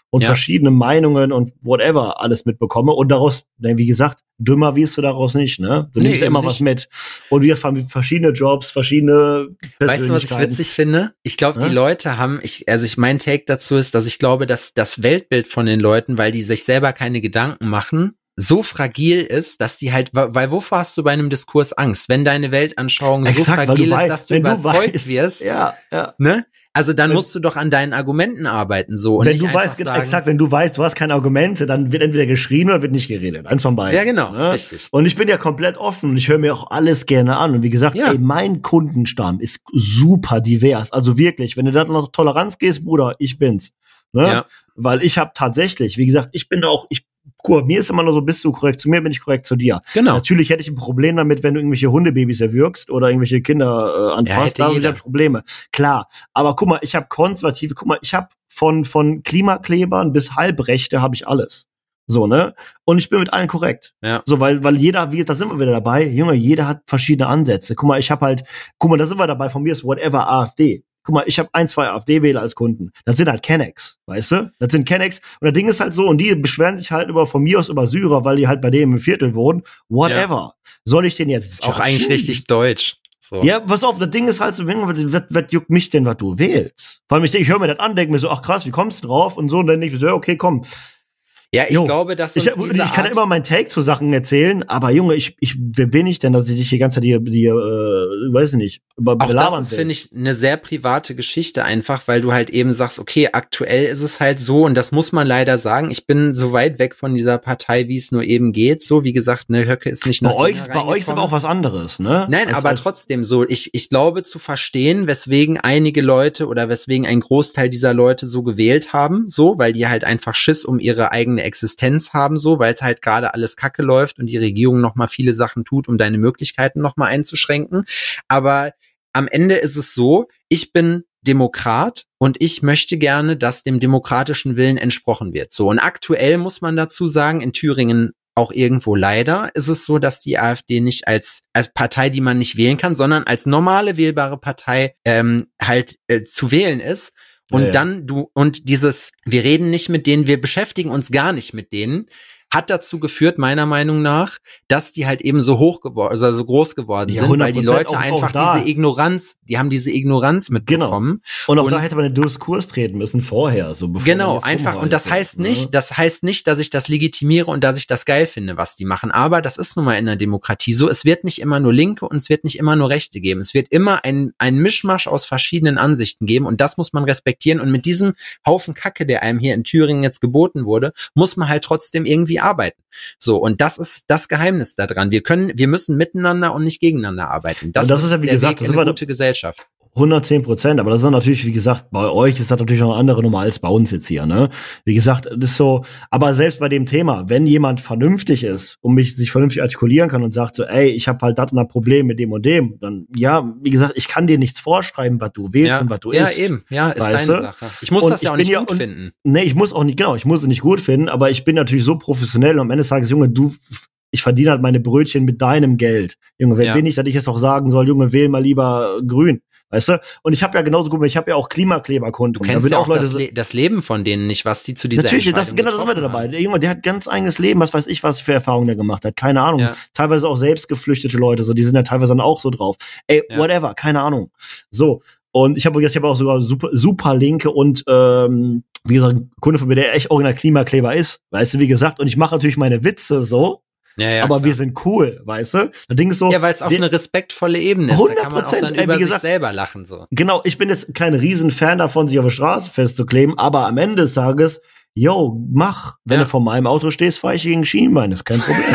und Ja. verschiedene Meinungen und whatever alles mitbekomme und daraus, wie gesagt, dümmer wirst du daraus nicht, ne? Du Nee, nimmst ja immer eben was nicht. mit. Und wir haben verschiedene Jobs, verschiedene Weißt du, was ich Persönlichkeiten. witzig finde? Ich glaube, die Ja? Leute haben, ich, also ich mein Take dazu ist, dass ich glaube, dass das Weltbild von den Leuten, weil die sich selber keine Gedanken machen, so fragil ist, dass die halt, weil wovor hast du bei einem Diskurs Angst? Wenn deine Weltanschauung so Exakt, weil fragil du ist, weißt, dass du wenn du überzeugt weißt, wirst, Ja, ja. ne? Also dann Wenn- musst du doch an deinen Argumenten arbeiten, so. Und Wenn nicht du einfach weißt, ge- sagen, exakt, wenn du weißt, du hast keine Argumente, dann wird entweder geschrien oder wird nicht geredet. Eins von beiden. Ja, genau, ne? richtig. Und ich bin ja komplett offen und ich höre mir auch alles gerne an. Und wie gesagt, Ja. ey, mein Kundenstamm ist super divers. Also wirklich, wenn du da noch Toleranz gehst, Bruder, ich bin's. Ne? Ja. Weil ich habe tatsächlich, wie gesagt, ich bin da auch, ich, guck, mir ist immer nur so, bist du korrekt zu mir, bin ich korrekt zu dir. Genau. Natürlich hätte ich ein Problem damit, wenn du irgendwelche Hundebabys erwürgst oder irgendwelche Kinder äh, Ja, anfasst, hätte da habe ich jeder. halt Probleme. Klar, aber guck mal, ich habe konservative, guck mal, ich habe von von Klimaklebern bis Halbrechte habe ich alles. So, ne? Und ich bin mit allen korrekt. Ja. So, weil weil jeder, wie, da sind wir wieder dabei, Junge, jeder hat verschiedene Ansätze. Guck mal, ich habe halt, guck mal, da sind wir dabei, von mir ist whatever AfD. Guck mal, ich habe ein, zwei AfD-Wähler als Kunden. Das sind halt Kennex, weißt du? Das sind Kennex. Und das Ding ist halt so, und die beschweren sich halt über, von mir aus über Syrer, weil die halt bei dem im Viertel wohnen. Whatever. Soll ich den jetzt Ist auch eigentlich schieben? richtig deutsch. So. Ja, pass auf, das Ding ist halt so, was, was juckt mich denn, was du wählst? Vor allem, ich, ich höre mir das an, denke mir so, ach krass, wie kommst du drauf? Und so, und dann denke ich so, ja, okay, komm. Ja, ich Jo. glaube, dass uns Ich, diese ich kann Art immer meinen Take zu Sachen erzählen, aber Junge, ich, ich, wer bin ich denn, dass ich dich die ganze Zeit hier, hier äh, weiß ich nicht, über Auch belabern das ist, will? finde ich, eine sehr private Geschichte einfach, weil du halt eben sagst, okay, aktuell ist es halt so und das muss man leider sagen, ich bin so weit weg von dieser Partei, wie es nur eben geht. So, wie gesagt, ne, Höcke ist nicht Bei nach euch, Jena bei euch ist aber auch was anderes, ne? Nein, Als- aber als- trotzdem so, ich, ich glaube zu verstehen, weswegen einige Leute oder weswegen ein Großteil dieser Leute so gewählt haben, so, weil die halt einfach Schiss um ihre eigene Existenz haben, so, weil es halt gerade alles kacke läuft und die Regierung noch mal viele Sachen tut, um deine Möglichkeiten noch mal einzuschränken. Aber am Ende ist es so, ich bin Demokrat und ich möchte gerne, dass dem demokratischen Willen entsprochen wird. So, und aktuell muss man dazu sagen, in Thüringen auch irgendwo leider ist es so, dass die AfD nicht als, als Partei, die man nicht wählen kann, sondern als normale wählbare Partei ähm, halt äh, zu wählen ist. Und Ja, ja. dann du, und dieses, wir reden nicht mit denen, wir beschäftigen uns gar nicht mit denen, hat dazu geführt, meiner Meinung nach, dass die halt eben so hoch geworden, also so groß geworden Ja, sind, weil die hundert Prozent Leute auch- auch einfach da. diese Ignoranz, die haben diese Ignoranz mitbekommen. Und auch und- da hätte man den Diskurs treten müssen vorher, so bevor man Genau, jetzt einfach, und das rumreitet, heißt ne? nicht, das heißt nicht, dass ich das legitimiere und dass ich das geil finde, was die machen, aber das ist nun mal in der Demokratie so, es wird nicht immer nur Linke und es wird nicht immer nur Rechte geben, es wird immer ein, ein Mischmasch aus verschiedenen Ansichten geben und das muss man respektieren und mit diesem Haufen Kacke, der einem hier in Thüringen jetzt geboten wurde, muss man halt trotzdem irgendwie arbeiten. So, und das ist das Geheimnis daran. Wir können, wir müssen miteinander und nicht gegeneinander arbeiten. Das, Und das ist ja, wie der gesagt, Weg das in ist eine aber- gute Gesellschaft. hundertzehn Prozent, aber das ist natürlich, wie gesagt, bei euch ist das natürlich noch eine andere Nummer als bei uns jetzt hier, ne? Wie gesagt, das ist so, aber selbst bei dem Thema, wenn jemand vernünftig ist und mich sich vernünftig artikulieren kann und sagt so, ey, ich habe halt das und das Problem mit dem und dem, dann, ja, wie gesagt, ich kann dir nichts vorschreiben, was du wählst Ja, und was du ja isst. eben, ja, ist Weißt deine du? Sache. Ich muss Und das ja ich auch bin nicht ja- gut und- finden. Nee, ich muss auch nicht, genau, ich muss es nicht gut finden, aber ich bin natürlich so professionell und am Ende des Tages, Junge, du, ich verdiene halt meine Brötchen mit deinem Geld. Junge, wer Ja. bin ich, dass ich jetzt auch sagen soll, Junge, wähl mal lieber grün. Weißt du? Und ich habe ja genauso gut, ich habe ja auch Klimakleberkunden. Du Da kennst würden ja auch Leute das, so- Le das Leben von denen nicht, was die zu dieser Natürlich, das, Entscheidung genau, das sind wir da getroffen dabei. haben. Der Junge, der hat ganz eigenes Leben, was weiß ich, was für Erfahrungen der gemacht hat. Keine Ahnung. Ja. Teilweise auch selbst geflüchtete Leute, so, die sind ja teilweise dann auch so drauf. Ey, Ja. whatever, keine Ahnung. So. Und ich habe ich habe auch sogar super, super Linke und ähm, wie gesagt, ein Kunde von mir, der echt original Klimakleber ist, weißt du, wie gesagt, und ich mache natürlich meine Witze so, Ja, ja, aber klar. wir sind cool, weißt du? Das Ding ist so, Ja, weil es auf wir- eine respektvolle Ebene ist. Da kann man auch hundert dann Prozent, ey, über wie sich gesagt- selber lachen, so. genau, ich bin jetzt kein Riesenfan davon, sich auf der Straße festzukleben, aber am Ende des Tages, yo, mach. Wenn Ja. du vor meinem Auto stehst, fahre ich gegen Schienbein, ist kein Problem.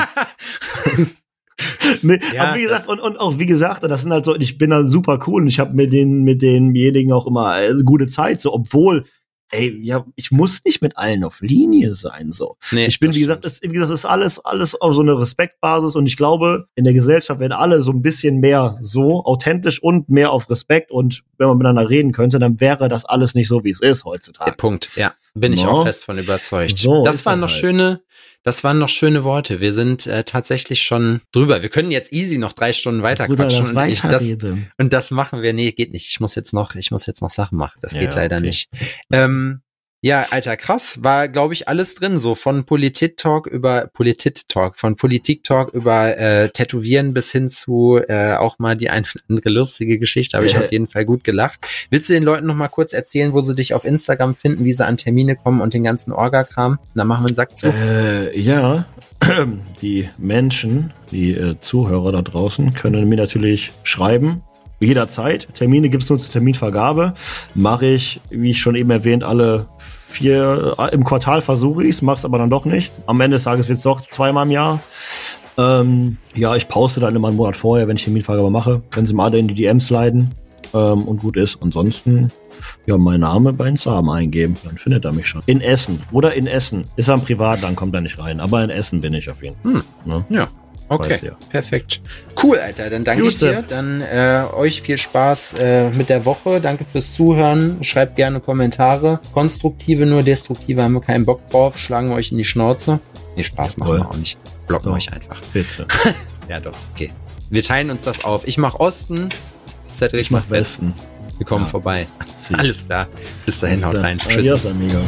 nee, Ja, aber wie gesagt, und, und auch wie gesagt, das sind halt so, ich bin dann super cool und ich habe mit den, mit denjenigen auch immer äh, gute Zeit, so, obwohl, ey, ja, ich muss nicht mit allen auf Linie sein, so. Nee, Ich bin, das wie gesagt, stimmt. das, wie gesagt, das ist alles, alles auf so eine Respektbasis und ich glaube, in der Gesellschaft werden alle so ein bisschen mehr so authentisch und mehr auf Respekt und wenn man miteinander reden könnte, dann wäre das alles nicht so, wie es ist Der heutzutage. Punkt, ja. Bin ich No. auch fest von überzeugt. So das ist waren das noch halt. schöne, das waren noch schöne Worte. Wir sind äh, tatsächlich schon drüber. Wir können jetzt easy noch drei Stunden weiter Bruder, quatschen das und ich, das, Weiterreden. und das machen wir. Nee, geht nicht. Ich muss jetzt noch, ich muss jetzt noch Sachen machen. Das Ja, geht leider okay. nicht. Ähm, Ja, Alter, krass. War, glaube ich, alles drin. So von Politik-Talk über Politik-Talk, von Politik-Talk über äh, Tätowieren bis hin zu äh, auch mal die eine oder andere lustige Geschichte. Habe ich auf jeden Fall gut gelacht. Willst du den Leuten noch mal kurz erzählen, wo sie dich auf Instagram finden, wie sie an Termine kommen und den ganzen Orga-Kram? Dann machen wir einen Sack zu. Äh, ja, die Menschen, die äh, Zuhörer da draußen, können mir natürlich schreiben. Jederzeit. Termine gibt's nur zur Terminvergabe. Mache ich, wie ich schon eben erwähnt, alle vier, äh, im Quartal versuche ich's, mach's aber dann doch nicht. Am Ende des Tages wird's doch zweimal im Jahr. Ähm, ja, ich poste dann immer einen Monat vorher, wenn ich Terminvergabe mache. Können sie mal alle in die D Ms sliden ähm, und gut ist. Ansonsten, ja, mein Name bei Instagram eingeben, dann findet er mich schon. In Essen oder in Essen. Ist er ein Privatland, kommt er nicht rein. Aber in Essen bin ich auf jeden Fall. Hm. Ne? Ja. Okay, ja. Perfekt. Cool, Alter. Dann danke ich dir. Dann äh, euch viel Spaß äh, mit der Woche. Danke fürs Zuhören. Schreibt gerne Kommentare. Konstruktive, nur destruktive haben wir keinen Bock drauf. Schlagen wir euch in die Schnauze. Nee, Spaß machen wir auch nicht. Blocken doch. Euch einfach. Bitte. Ja, doch. Okay. Wir teilen uns das auf. Ich mach Osten. Cedric ich mach Westen. Wir kommen ja. vorbei. Sie. Alles klar. Bis dahin, haut rein. Tschüss. Adios, amigos.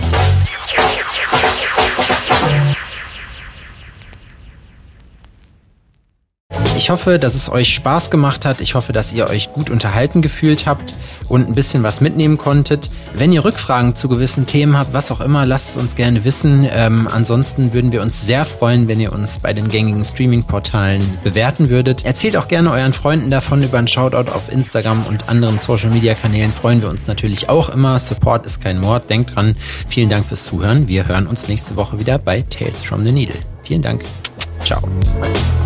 Ich hoffe, dass es euch Spaß gemacht hat. Ich hoffe, dass ihr euch gut unterhalten gefühlt habt und ein bisschen was mitnehmen konntet. Wenn ihr Rückfragen zu gewissen Themen habt, was auch immer, lasst es uns gerne wissen. Ähm, ansonsten würden wir uns sehr freuen, wenn ihr uns bei den gängigen Streaming-Portalen bewerten würdet. Erzählt auch gerne euren Freunden davon. Über einen Shoutout auf Instagram und anderen Social-Media-Kanälen freuen wir uns natürlich auch immer. Support ist kein Mord. Denkt dran. Vielen Dank fürs Zuhören. Wir hören uns nächste Woche wieder bei Tales from the Needle. Vielen Dank. Ciao.